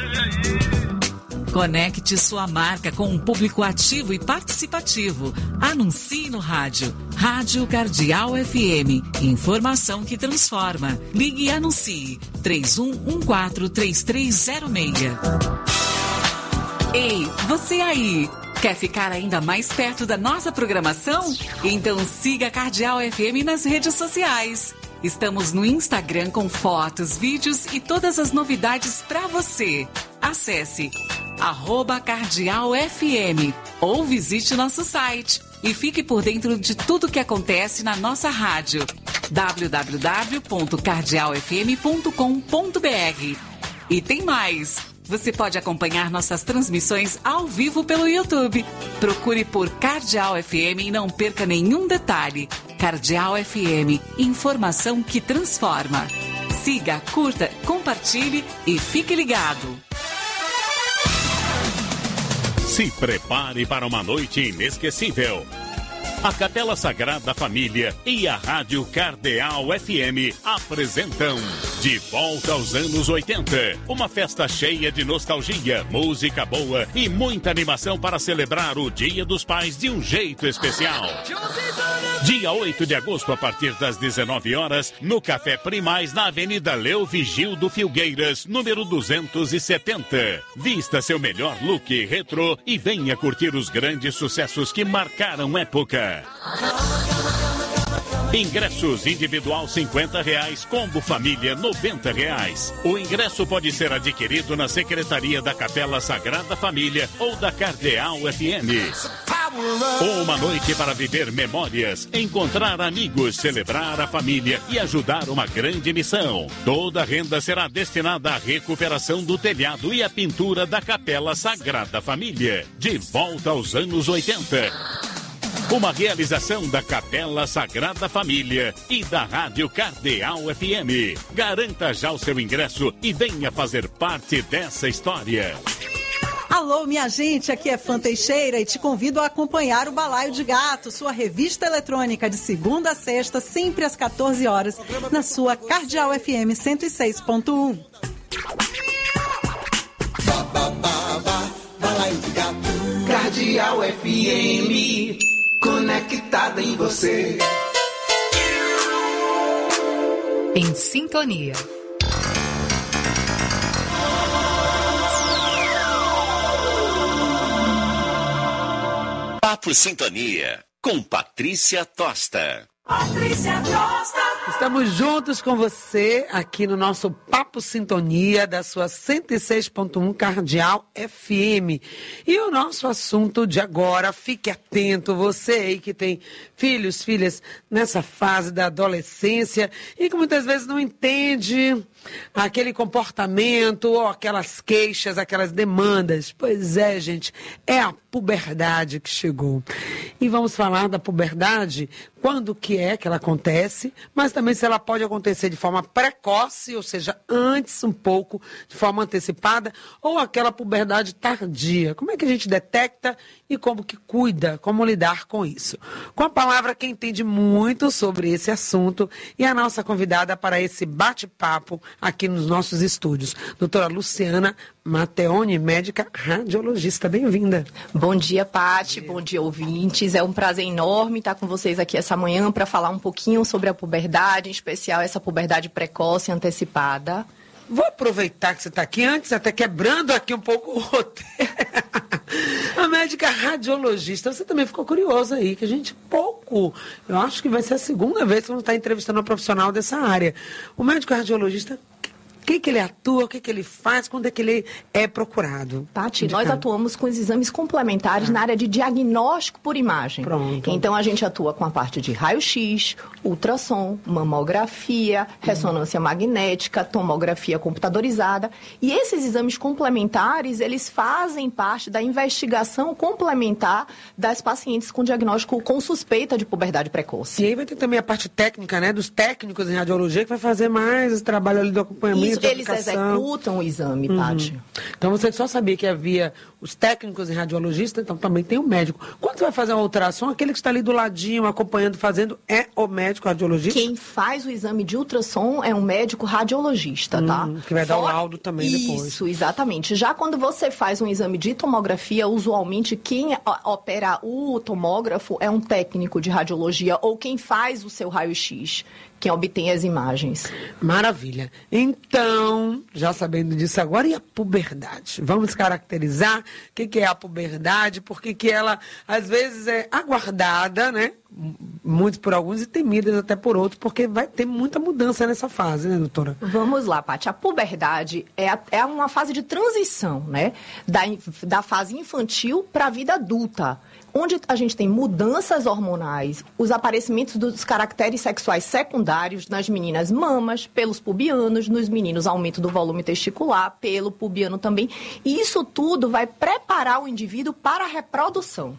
Conecte sua marca com um público ativo e participativo. Anuncie no rádio. Rádio Cardeal F M. Informação que transforma. Ligue e anuncie. três um um quatro, três três zero seis. Ei, você aí! Quer ficar ainda mais perto da nossa programação? Então siga a Cardeal F M nas redes sociais. Estamos no Instagram com fotos, vídeos e todas as novidades para você. Acesse arroba Cardeal F M ou visite nosso site e fique por dentro de tudo que acontece na nossa rádio. w w w ponto cardeal f m ponto com ponto b r. E tem mais! Você pode acompanhar nossas transmissões ao vivo pelo YouTube. Procure por Cardeal F M e não perca nenhum detalhe. Cardeal F M, informação que transforma. Siga, curta, compartilhe e fique ligado. Se prepare para uma noite inesquecível. A Capela Sagrada Família e a Rádio Cardeal F M apresentam De Volta aos Anos oitenta. Uma festa cheia de nostalgia, música boa e muita animação para celebrar o Dia dos Pais de um jeito especial. Dia oito de agosto, a partir das dezenove horas, no Café Primaz, na Avenida Leo Vigildo Filgueiras, número duzentos e setenta. Vista seu melhor look retrô e venha curtir os grandes sucessos que marcaram época. Ingressos individual cinquenta reais, combo família noventa reais. O ingresso pode ser adquirido na Secretaria da Capela Sagrada Família ou da Cardeal F M. Uma noite para viver memórias, encontrar amigos, celebrar a família e ajudar uma grande missão. Toda a renda será destinada à recuperação do telhado e à pintura da Capela Sagrada Família. De volta aos anos oitenta. Uma realização da Capela Sagrada Família e da Rádio Cardeal F M. Garanta já o seu ingresso e venha fazer parte dessa história. Alô, minha gente, aqui é Fã Teixeira e te convido a acompanhar o Balaio de Gato, sua revista eletrônica de segunda a sexta, sempre às quatorze horas, na sua Cardeal F M cento e seis ponto um. Ba, ba, ba, ba, Balaio de Gato. Cardeal F M, conectada em você. Em sintonia. Papo Sintonia, com Patrícia Tosta. Patrícia Tosta. Estamos juntos com você aqui no nosso Papo Sintonia da sua cento e seis ponto um Cardeal F M. E o nosso assunto de agora, fique atento, você aí que tem filhos, filhas nessa fase da adolescência e que muitas vezes não entende aquele comportamento ou aquelas queixas, aquelas demandas. Pois é, gente, é a puberdade que chegou. E vamos falar da puberdade, quando que é que ela acontece, mas também se ela pode acontecer de forma precoce, ou seja, antes um pouco, de forma antecipada, ou aquela puberdade tardia. Como é que a gente detecta e como que cuida, como lidar com isso? Com a palavra quem entende muito sobre esse assunto e a nossa convidada para esse bate-papo aqui nos nossos estúdios, doutora Luciana Matteoni, médica radiologista. Bem-vinda. Bom dia, Pati. Bom dia, ouvintes. É um prazer enorme estar com vocês aqui essa manhã para falar um pouquinho sobre a puberdade, em especial essa puberdade precoce e antecipada. Vou aproveitar que você está aqui, antes até quebrando aqui um pouco o roteiro. A médica radiologista, você também ficou curiosa aí, que a gente pouco, eu acho que vai ser a segunda vez que você está entrevistando uma profissional dessa área. O médico radiologista, o que, que ele atua, o que, que ele faz, quando é que ele é procurado? Tati, nós atuamos com os exames complementares ah. na área de diagnóstico por imagem. Pronto. Então, a gente atua com a parte de raio-x, ultrassom, mamografia, ressonância magnética, tomografia computadorizada. E esses exames complementares, eles fazem parte da investigação complementar das pacientes com diagnóstico com suspeita de puberdade precoce. E aí vai ter também a parte técnica, né, dos técnicos em radiologia, que vai fazer mais esse trabalho ali do acompanhamento. Isso, eles executam o exame, uhum. Paty. Então, você só sabia que havia os técnicos em radiologista, então também tem o médico. Quando você vai fazer uma ultrassom, aquele que está ali do ladinho, acompanhando, fazendo, é o médico radiologista? Quem faz o exame de ultrassom é um médico radiologista, hum, tá? Que vai dar o laudo também depois. Isso, exatamente. Já quando você faz um exame de tomografia, usualmente quem opera o tomógrafo é um técnico de radiologia ou quem faz o seu raio-x. Quem obtém as imagens. Maravilha. Então, já sabendo disso agora, e a puberdade? Vamos caracterizar o que, que é a puberdade, porque que ela, às vezes, é aguardada, né? Muito por alguns e temida até por outros, porque vai ter muita mudança nessa fase, né, doutora? Vamos lá, Paty. A puberdade é, a, é uma fase de transição, né? Da, da fase infantil para a vida adulta. onde a gente tem mudanças hormonais, os aparecimentos dos caracteres sexuais secundários nas meninas, mamas, pelos pubianos, nos meninos, aumento do volume testicular, pelo pubiano também. E isso tudo vai preparar o indivíduo para a reprodução.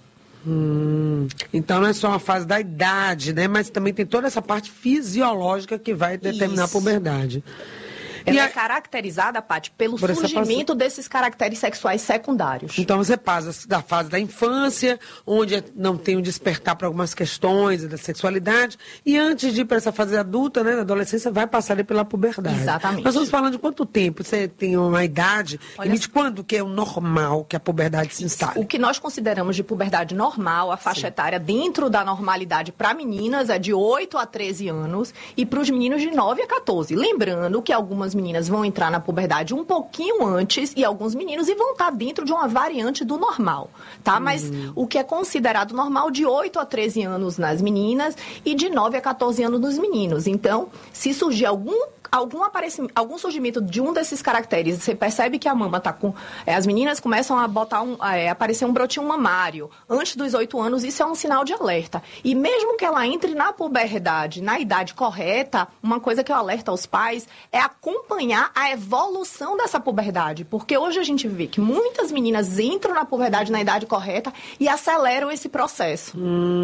Hum, então não é só uma fase da idade, né? Mas também tem toda essa parte fisiológica que vai determinar Isso. a puberdade. Ela e é a... caracterizada, Paty, pelo Por surgimento passo... desses caracteres sexuais secundários. Então você passa da fase da infância, onde não tem o despertar para algumas questões da sexualidade, e antes de ir para essa fase adulta, né, da adolescência, vai passar ali pela puberdade. Exatamente. Nós estamos falando de quanto tempo? Você tem uma idade, Olha limite quando que é o normal que a puberdade se instale? O que nós consideramos de puberdade normal, a faixa Sim. etária dentro da normalidade para meninas é de oito a treze anos e para os meninos de nove a quatorze. Lembrando que algumas meninas vão entrar na puberdade um pouquinho antes e alguns meninos e vão estar dentro de uma variante do normal, tá? Mas uhum. o que é considerado normal de oito a treze anos nas meninas e de nove a quatorze anos nos meninos. Então, se surgir algum Algum, aparecimento, algum surgimento de um desses caracteres, você percebe que a mama está com... É, as meninas começam a botar um, é, aparecer um brotinho mamário antes dos oito anos, isso é um sinal de alerta. E mesmo que ela entre na puberdade, na idade correta, uma coisa que eu alerto aos pais é acompanhar a evolução dessa puberdade. Porque hoje a gente vê que muitas meninas entram na puberdade na idade correta e aceleram esse processo.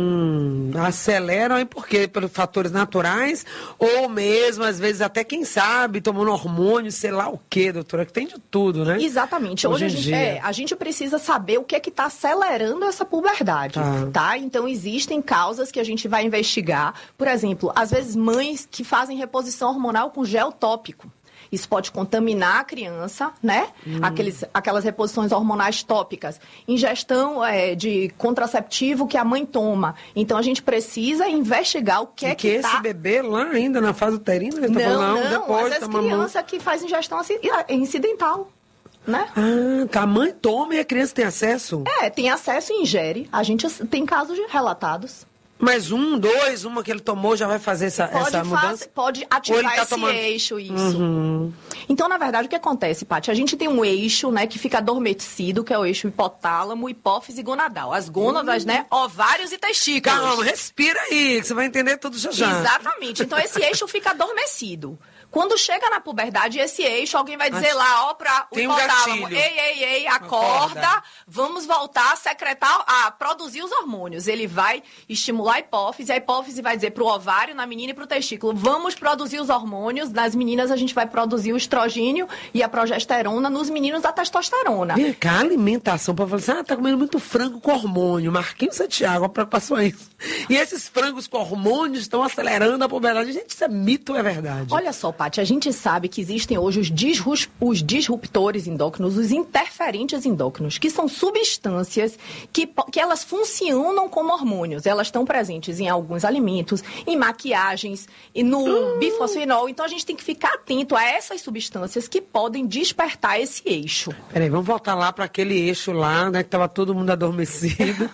Hum, aceleram aí por quê? Pelos fatores naturais ou mesmo, às vezes, até quem sabe, tomando hormônio, sei lá o quê, doutora, que tem de tudo, né? Exatamente. Hoje, Hoje a, gente, é, a gente precisa saber o que é que está acelerando essa puberdade, ah. tá? Então, existem causas que a gente vai investigar. Por exemplo, às vezes mães que fazem reposição hormonal com gel tópico. Isso pode contaminar a criança, né? Hum. Aqueles, aquelas reposições hormonais tópicas. Ingestão é, de contraceptivo que a mãe toma. Então, a gente precisa investigar o que e é que, que tá... esse bebê lá ainda na fase uterina? Não, tá não, não, depois, às vezes tá criança que faz ingestão incidental. Né? Ah, tá. A mãe toma e a criança tem acesso? É, tem acesso e ingere. A gente tem casos relatados. Mas um, dois, uma que ele tomou já vai fazer essa, pode essa mudança? Faz, pode ativar tá esse tomando... eixo, isso. Uhum. Então, na verdade, o que acontece, Paty? A gente tem um eixo, né, que fica adormecido, que é o eixo hipotálamo, hipófise e gonadal. As gônadas, uhum. né, ovários e testículos. Calma, respira aí, que você vai entender tudo já já. Exatamente. Então, esse eixo fica adormecido. Quando chega na puberdade, esse eixo, alguém vai dizer lá, ó, para o hipotálamo, um ei, ei, ei, acorda, acorda, vamos voltar a secretar, a produzir os hormônios. Ele vai estimular a hipófise, a hipófise vai dizer para o ovário, na menina e para o testículo, vamos produzir os hormônios. Nas meninas, a gente vai produzir o estrogênio e a progesterona, nos meninos, a testosterona. Vem cá, a alimentação, para falar assim, ah, tá comendo muito frango com hormônio. Marquinhos Santiago, a preocupação é isso. E esses frangos com hormônios estão acelerando a puberdade. Gente, isso é mito ou é verdade? Olha só, Paty, a gente sabe que existem hoje os, disruptores, os disruptores endócrinos, os interferentes endócrinos, que são substâncias que, que elas funcionam como hormônios. Elas estão presentes em alguns alimentos, em maquiagens, e no uhum. bifosfenol. Então, a gente tem que ficar atento a essas substâncias que podem despertar esse eixo. Peraí, vamos voltar lá para aquele eixo lá, né, que estava todo mundo adormecido.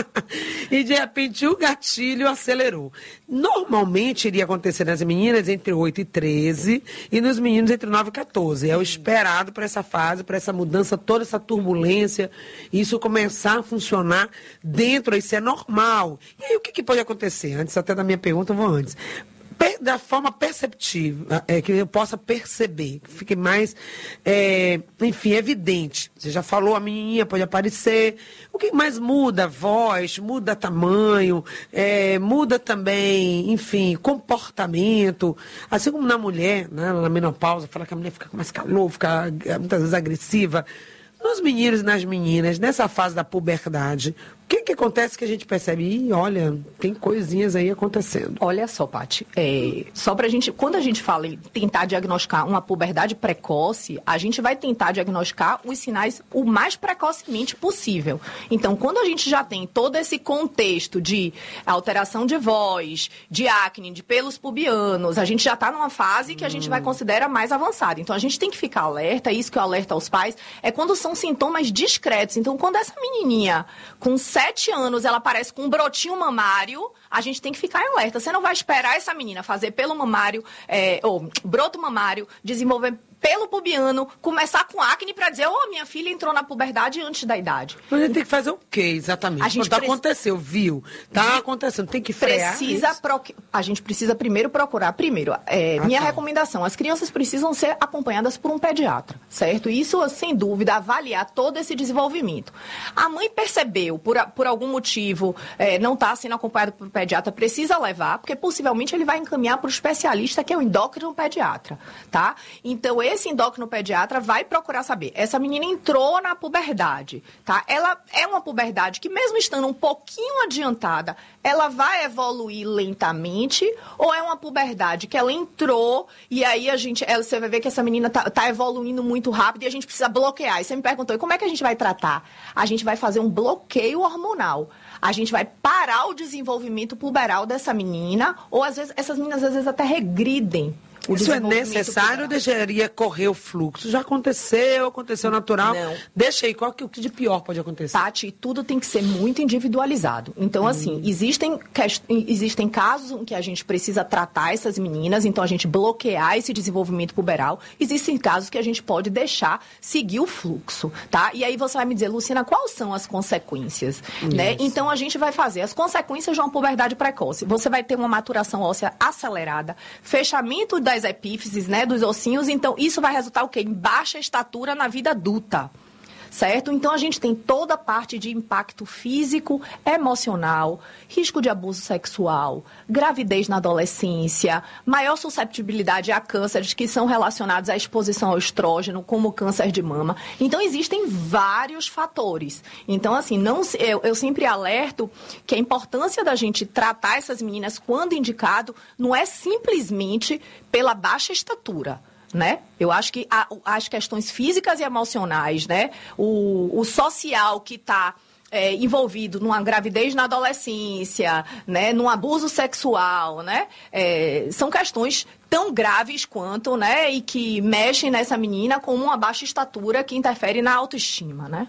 E, de repente, o gatilho acelerou. Normalmente, iria acontecer nas meninas entre oito e treze e nos meninos entre nove e quatorze. É o esperado para essa fase, para essa mudança, toda essa turbulência, isso começar a funcionar dentro, isso é normal. E aí, o que, que pode acontecer? Antes até da minha pergunta, eu vou antes. Da forma perceptiva, é, que eu possa perceber, que fique mais, é, enfim, evidente. Você já falou, a menininha pode aparecer. O que mais muda? Voz, muda tamanho, é, muda também, enfim, comportamento. Assim como na mulher, né, na menopausa, fala que a mulher fica com mais calor, fica muitas vezes agressiva. Nos meninos e nas meninas, nessa fase da puberdade, o que, que acontece que a gente percebe? Ih, olha, tem coisinhas aí acontecendo. Olha só, Paty, é, só pra gente, quando a gente fala em tentar diagnosticar uma puberdade precoce, a gente vai tentar diagnosticar os sinais o mais precocemente possível. Então, quando a gente já tem todo esse contexto de alteração de voz, de acne, de pelos pubianos, a gente já está numa fase que a gente vai considerar mais avançada. Então, a gente tem que ficar alerta, isso que eu alerto aos pais, é quando são sintomas discretos. Então, quando essa menininha com sete anos, ela aparece com um brotinho mamário, a gente tem que ficar em alerta. Você não vai esperar essa menina fazer pelo mamário, é, ou broto mamário, desenvolver pelo pubiano, começar com acne para dizer, oh, minha filha entrou na puberdade antes da idade. Mas a gente tem que fazer o quê, exatamente? A gente Quando pre... aconteceu, viu? Tá acontecendo, tem que frear precisa isso? Pro... A gente precisa primeiro procurar, primeiro, é, ah, minha tá. recomendação, as crianças precisam ser acompanhadas por um pediatra, certo? Isso, sem dúvida, avaliar todo esse desenvolvimento. A mãe percebeu, por, por algum motivo, é, não está sendo acompanhada por um pediatra, precisa levar, porque possivelmente ele vai encaminhar para o especialista, que é o endócrino pediatra, tá? Então, esse endócrino pediatra vai procurar saber, essa menina entrou na puberdade, tá? Ela é uma puberdade que, mesmo estando um pouquinho adiantada, ela vai evoluir lentamente, ou é uma puberdade que ela entrou e aí a gente, ela, você vai ver que essa menina tá, tá evoluindo muito rápido e a gente precisa bloquear. E você me perguntou, e como é que a gente vai tratar? A gente vai fazer um bloqueio hormonal. A gente vai parar o desenvolvimento puberal dessa menina, ou às vezes, essas meninas às vezes até regridem. Isso é necessário ou deixaria correr o fluxo? Já aconteceu, aconteceu natural? Não. Deixa aí, qual que, o que de pior pode acontecer? Tati, tudo tem que ser muito individualizado. Então, hum. assim, existem, existem casos em que a gente precisa tratar essas meninas, então a gente bloquear esse desenvolvimento puberal. Existem casos que a gente pode deixar seguir o fluxo, tá? E aí você vai me dizer, Luciana, quais são as consequências? Né? Então, a gente vai fazer as consequências de uma puberdade precoce. Você vai ter uma maturação óssea acelerada, fechamento da das epífises, né, dos ossinhos, então isso vai resultar o quê? Em baixa estatura na vida adulta, certo? Então a gente tem toda a parte de impacto físico, emocional, risco de abuso sexual, gravidez na adolescência, maior susceptibilidade a cânceres que são relacionados à exposição ao estrógeno, como câncer de mama. Então existem vários fatores. Então assim, não, eu, eu sempre alerto que a importância da gente tratar essas meninas quando indicado não é simplesmente pela baixa estatura. Né? Eu acho que a, as questões físicas e emocionais, né? o, o social que está é, envolvido numa gravidez na adolescência, né? Num abuso sexual, né? É, são questões tão graves quanto, né? E que mexem nessa menina com uma baixa estatura que interfere na autoestima, né?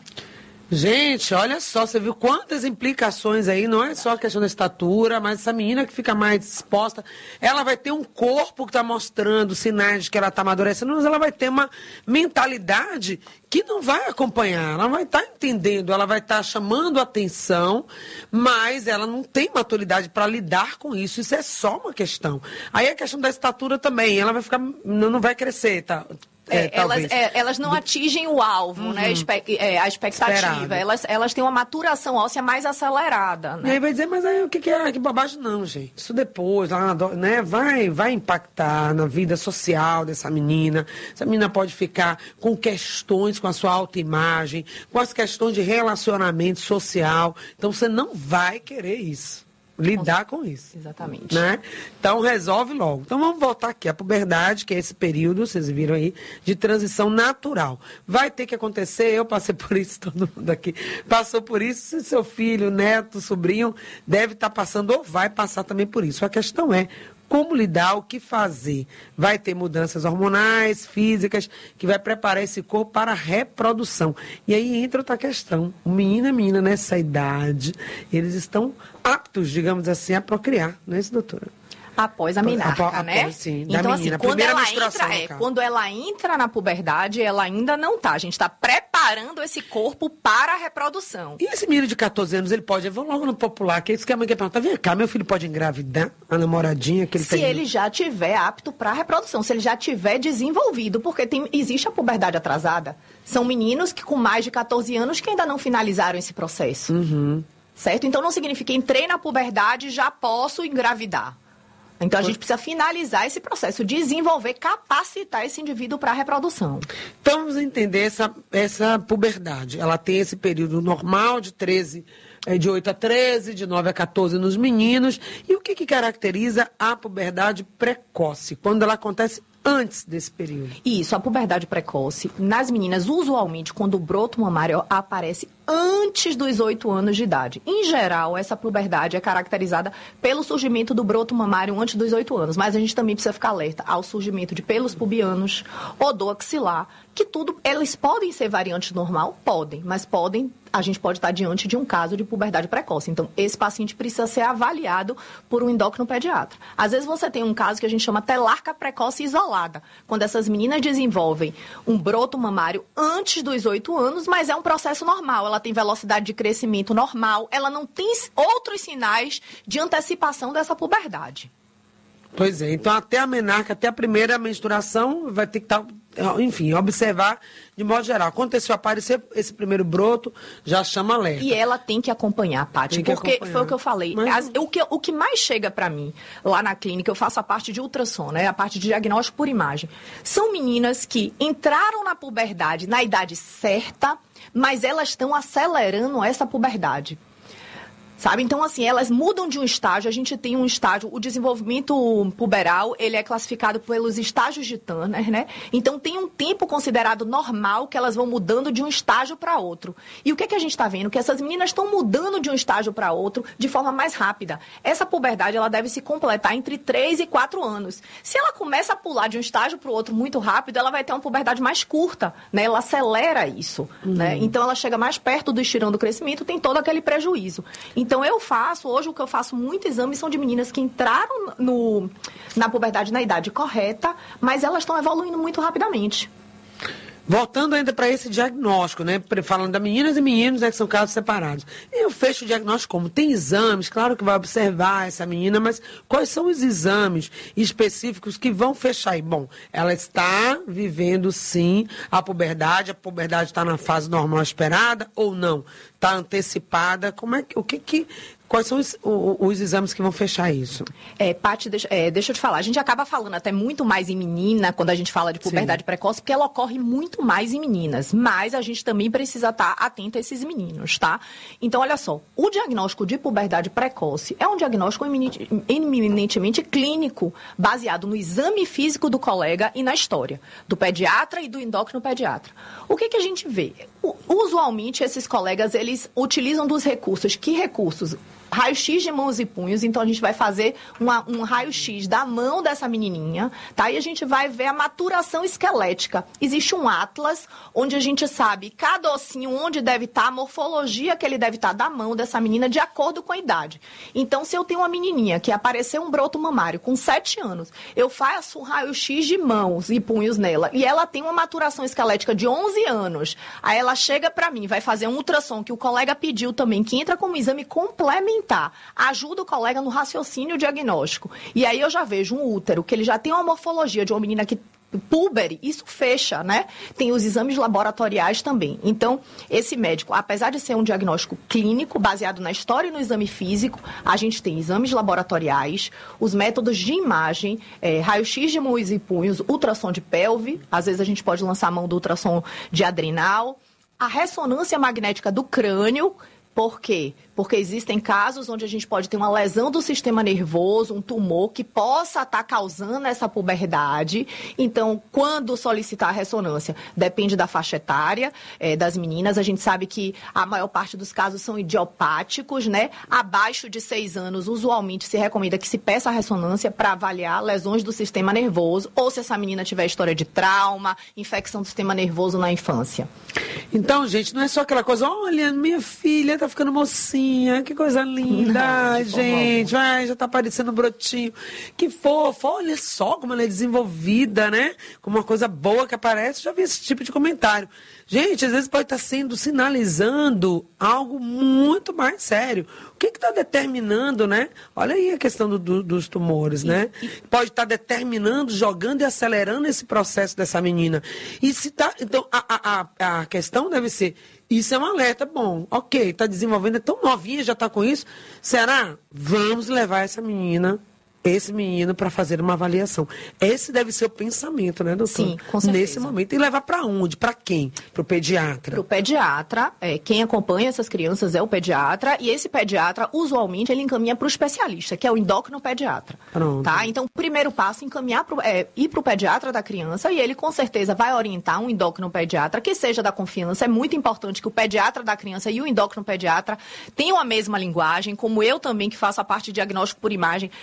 Gente, olha só, você viu quantas implicações aí, não é só a questão da estatura, mas essa menina que fica mais exposta, ela vai ter um corpo que está mostrando sinais de que ela está amadurecendo, mas ela vai ter uma mentalidade que não vai acompanhar, ela vai estar tá entendendo, ela vai estar tá chamando atenção, mas ela não tem maturidade para lidar com isso, isso é só uma questão. Aí a questão da estatura também, ela vai ficar, não, não vai crescer, tá? É, é, elas, é, elas não atingem o alvo, uhum. né? Espe- é, a expectativa. Elas, elas têm uma maturação óssea mais acelerada. Né? E aí vai dizer, mas aí o que, que é? Que bobagem não, gente. Isso depois, lá, né? vai, vai impactar na vida social dessa menina. Essa menina pode ficar com questões com a sua autoimagem, com as questões de relacionamento social. Então você não vai querer isso. Lidar com isso. Exatamente. Né? Então, resolve logo. Então, vamos voltar aqui. A puberdade, que é esse período, vocês viram aí, de transição natural. Vai ter que acontecer, eu passei por isso, todo mundo aqui passou por isso, seu filho, neto, sobrinho, deve estar passando ou vai passar também por isso. A questão é como lidar, o que fazer. Vai ter mudanças hormonais, físicas, que vai preparar esse corpo para a reprodução. E aí entra outra questão. O menino e a menina nessa idade, eles estão aptos, digamos assim, a procriar, não é isso, doutora? Após a menarca, após, né? Sim, então, da assim, menina, quando ela, menstruação, entra, é, quando ela entra na puberdade, ela ainda não tá. A gente está preparando esse corpo para a reprodução. E esse menino de catorze anos, ele pode, eu vou logo no popular, que é isso que a mãe quer perguntar. Vem cá, meu filho pode engravidar a namoradinha que ele Se tem... ele já tiver apto para a reprodução, se ele já tiver desenvolvido, porque tem, existe a puberdade atrasada. São meninos que com mais de catorze anos que ainda não finalizaram esse processo. Uhum. Certo? Então não significa que entrei na puberdade e já posso engravidar. Então, a gente precisa finalizar esse processo, desenvolver, capacitar esse indivíduo para a reprodução. Então, vamos entender essa, essa puberdade. Ela tem esse período normal de treze, de oito a treze, de nove a catorze nos meninos. E o que, que caracteriza a puberdade precoce? Quando ela acontece antes desse período. Isso, a puberdade precoce, nas meninas, usualmente, quando o broto mamário aparece antes dos oito anos de idade. Em geral, essa puberdade é caracterizada pelo surgimento do broto mamário antes dos oito anos, mas a gente também precisa ficar alerta ao surgimento de pelos pubianos, odor axilar, que tudo, eles podem ser variantes normal? Podem, mas podem, a gente pode estar diante de um caso de puberdade precoce. Então, esse paciente precisa ser avaliado por um endócrino pediatra. Às vezes você tem um caso que a gente chama telarca precoce isolada. falada. Quando essas meninas desenvolvem um broto mamário antes dos oito anos, mas é um processo normal. Ela tem velocidade de crescimento normal, ela não tem outros sinais de antecipação dessa puberdade. Pois é, então até a menarca, até a primeira menstruação, vai ter que estar, enfim, observar de modo geral. Aconteceu, aparecer esse primeiro broto, já chama alerta. E ela tem que acompanhar, Paty, porque acompanhar. Foi o que eu falei. Mas... As, o, que, o que mais chega para mim lá na clínica, eu faço a parte de ultrassom, né, a parte de diagnóstico por imagem. São meninas que entraram na puberdade na idade certa, mas elas estão acelerando essa puberdade. Sabe? Então, assim, elas mudam de um estágio, a gente tem um estágio, o desenvolvimento puberal, ele é classificado pelos estágios de Turner, né? Então, tem um tempo considerado normal que elas vão mudando de um estágio para outro. E o que, é que a gente está vendo? Que essas meninas estão mudando de um estágio para outro de forma mais rápida. Essa puberdade, ela deve se completar entre três e quatro anos. Se ela começa a pular de um estágio para o outro muito rápido, ela vai ter uma puberdade mais curta, né? Ela acelera isso, uhum. né? Então, ela chega mais perto do estirão do crescimento, tem todo aquele prejuízo. Então, Então, eu faço, hoje o que eu faço muito exames são de meninas que entraram no, na puberdade na idade correta, mas elas estão evoluindo muito rapidamente. Voltando ainda para esse diagnóstico, né? Falando das meninas e meninos, né, que são casos separados. Eu fecho o diagnóstico como? Tem exames, claro que vai observar essa menina, mas quais são os exames específicos que vão fechar aí? Bom, ela está vivendo, sim, a puberdade, a puberdade está na fase normal esperada ou não? Está antecipada? Como é que, o que que... Quais são os, os, os exames que vão fechar isso? É, Paty, deixa, é, deixa eu te falar. A gente acaba falando até muito mais em menina, quando a gente fala de puberdade Sim. precoce, porque ela ocorre muito mais em meninas. Mas a gente também precisa estar atento a esses meninos, tá? Então, olha só. O diagnóstico de puberdade precoce é um diagnóstico eminentemente clínico, baseado no exame físico do colega e na história do pediatra e do endócrino pediatra. O que, que a gente vê? Usualmente, esses colegas, eles utilizam dos recursos. Que recursos? Raio-X de mãos e punhos, então a gente vai fazer uma, um raio-X da mão dessa menininha, tá? E a gente vai ver a maturação esquelética. Existe um atlas, onde a gente sabe cada ossinho onde deve estar, a morfologia que ele deve estar da mão dessa menina, de acordo com a idade. Então, se eu tenho uma menininha que apareceu um broto mamário com sete anos, eu faço um raio-X de mãos e punhos nela, e ela tem uma maturação esquelética de onze anos, aí ela chega pra mim, vai fazer um ultrassom que o colega pediu também, que entra como exame complementar. Ajuda o colega no raciocínio diagnóstico. E aí eu já vejo um útero, que ele já tem uma morfologia de uma menina que púbere, isso fecha, né? Tem os exames laboratoriais também. Então, esse médico, apesar de ser um diagnóstico clínico, baseado na história e no exame físico, a gente tem exames laboratoriais, os métodos de imagem, é, raio-X de mãos e punhos, ultrassom de pelve, às vezes a gente pode lançar a mão do ultrassom de adrenal, a ressonância magnética do crânio. Por quê? Porque existem casos onde a gente pode ter uma lesão do sistema nervoso, um tumor que possa estar causando essa puberdade. Então, quando solicitar a ressonância, depende da faixa etária é, das meninas. A gente sabe que a maior parte dos casos são idiopáticos, né? Abaixo de seis anos, usualmente se recomenda que se peça a ressonância para avaliar lesões do sistema nervoso ou se essa menina tiver história de trauma, infecção do sistema nervoso na infância. Então, gente, não é só aquela coisa, olha, minha filha tá ficando mocinha, que coisa linda, ai, gente, ai, já tá aparecendo um brotinho, que fofo, olha só como ela é desenvolvida, né? Como uma coisa boa que aparece, já vi esse tipo de comentário. Gente, às vezes pode estar sendo, sinalizando algo muito mais sério. O que está determinando, né? Olha aí a questão do, do, dos tumores, né? Pode estar determinando, jogando e acelerando esse processo dessa menina. E se tá, então, a, a, a questão deve ser, isso é um alerta, bom, ok, está desenvolvendo, é tão novinha, já está com isso. Será? Vamos levar essa menina... esse menino para fazer uma avaliação. Esse deve ser o pensamento, né, doutor? Sim, com certeza. Nesse momento. E levar para onde? Para quem? Para o pediatra? Para o pediatra. É, quem acompanha essas crianças é o pediatra. E esse pediatra, usualmente, ele encaminha para o especialista, que é o endócrino pediatra. Pronto. Tá? Então, o primeiro passo é encaminhar pro, é, ir para o pediatra da criança e ele, com certeza, vai orientar um endócrino pediatra que seja da confiança. É muito importante que o pediatra da criança e o endócrino pediatra tenham a mesma linguagem, como eu também, que faço a parte de diagnóstico por imagem, conversa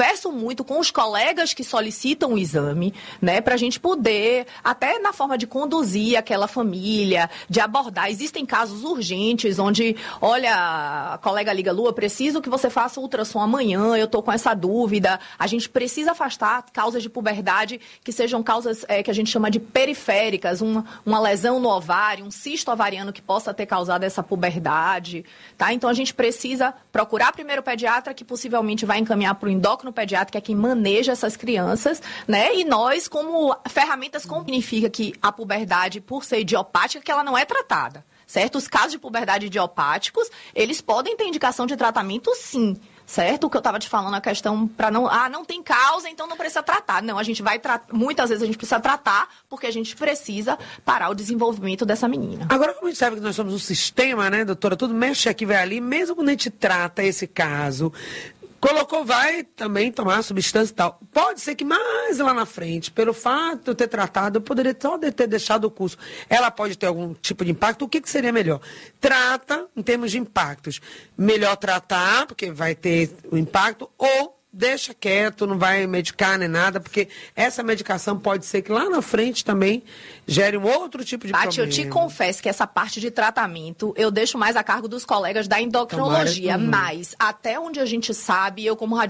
converso muito com os colegas que solicitam o exame, né, para a gente poder, até na forma de conduzir aquela família, de abordar. Existem casos urgentes onde, olha, a colega liga, Lua, preciso que você faça o ultrassom amanhã, eu estou com essa dúvida. A gente precisa afastar causas de puberdade que sejam causas é, que a gente chama de periféricas, uma, uma lesão no ovário, um cisto ovariano que possa ter causado essa puberdade, tá? Então a gente precisa procurar primeiro o pediatra, que possivelmente vai encaminhar para o endócrino pediatra, que é quem maneja essas crianças, né? E nós, como ferramentas, como significa que a puberdade, por ser idiopática, que ela não é tratada, certo? Os casos de puberdade idiopáticos, eles podem ter indicação de tratamento, sim. Certo? O que eu estava te falando, a questão para não... Ah, não tem causa, então não precisa tratar. Não, a gente vai tratar... Muitas vezes a gente precisa tratar porque a gente precisa parar o desenvolvimento dessa menina. Agora, como a gente sabe que nós somos um sistema, né, doutora? Tudo mexe aqui, vai ali. Mesmo quando a gente trata esse caso... Colocou, vai também tomar substância e tal. Pode ser que mais lá na frente, pelo fato de eu ter tratado, eu poderia só ter deixado o curso. Ela pode ter algum tipo de impacto. O que, que seria melhor? Trata, em termos de impactos. Melhor tratar, porque vai ter o impacto, ou deixa quieto, não vai medicar nem nada, porque essa medicação pode ser que lá na frente também gere um outro tipo de Paty, problema. eu te confesso que essa parte de tratamento eu deixo mais a cargo dos colegas da endocrinologia, Tomara, uhum. mas até onde a gente sabe, eu como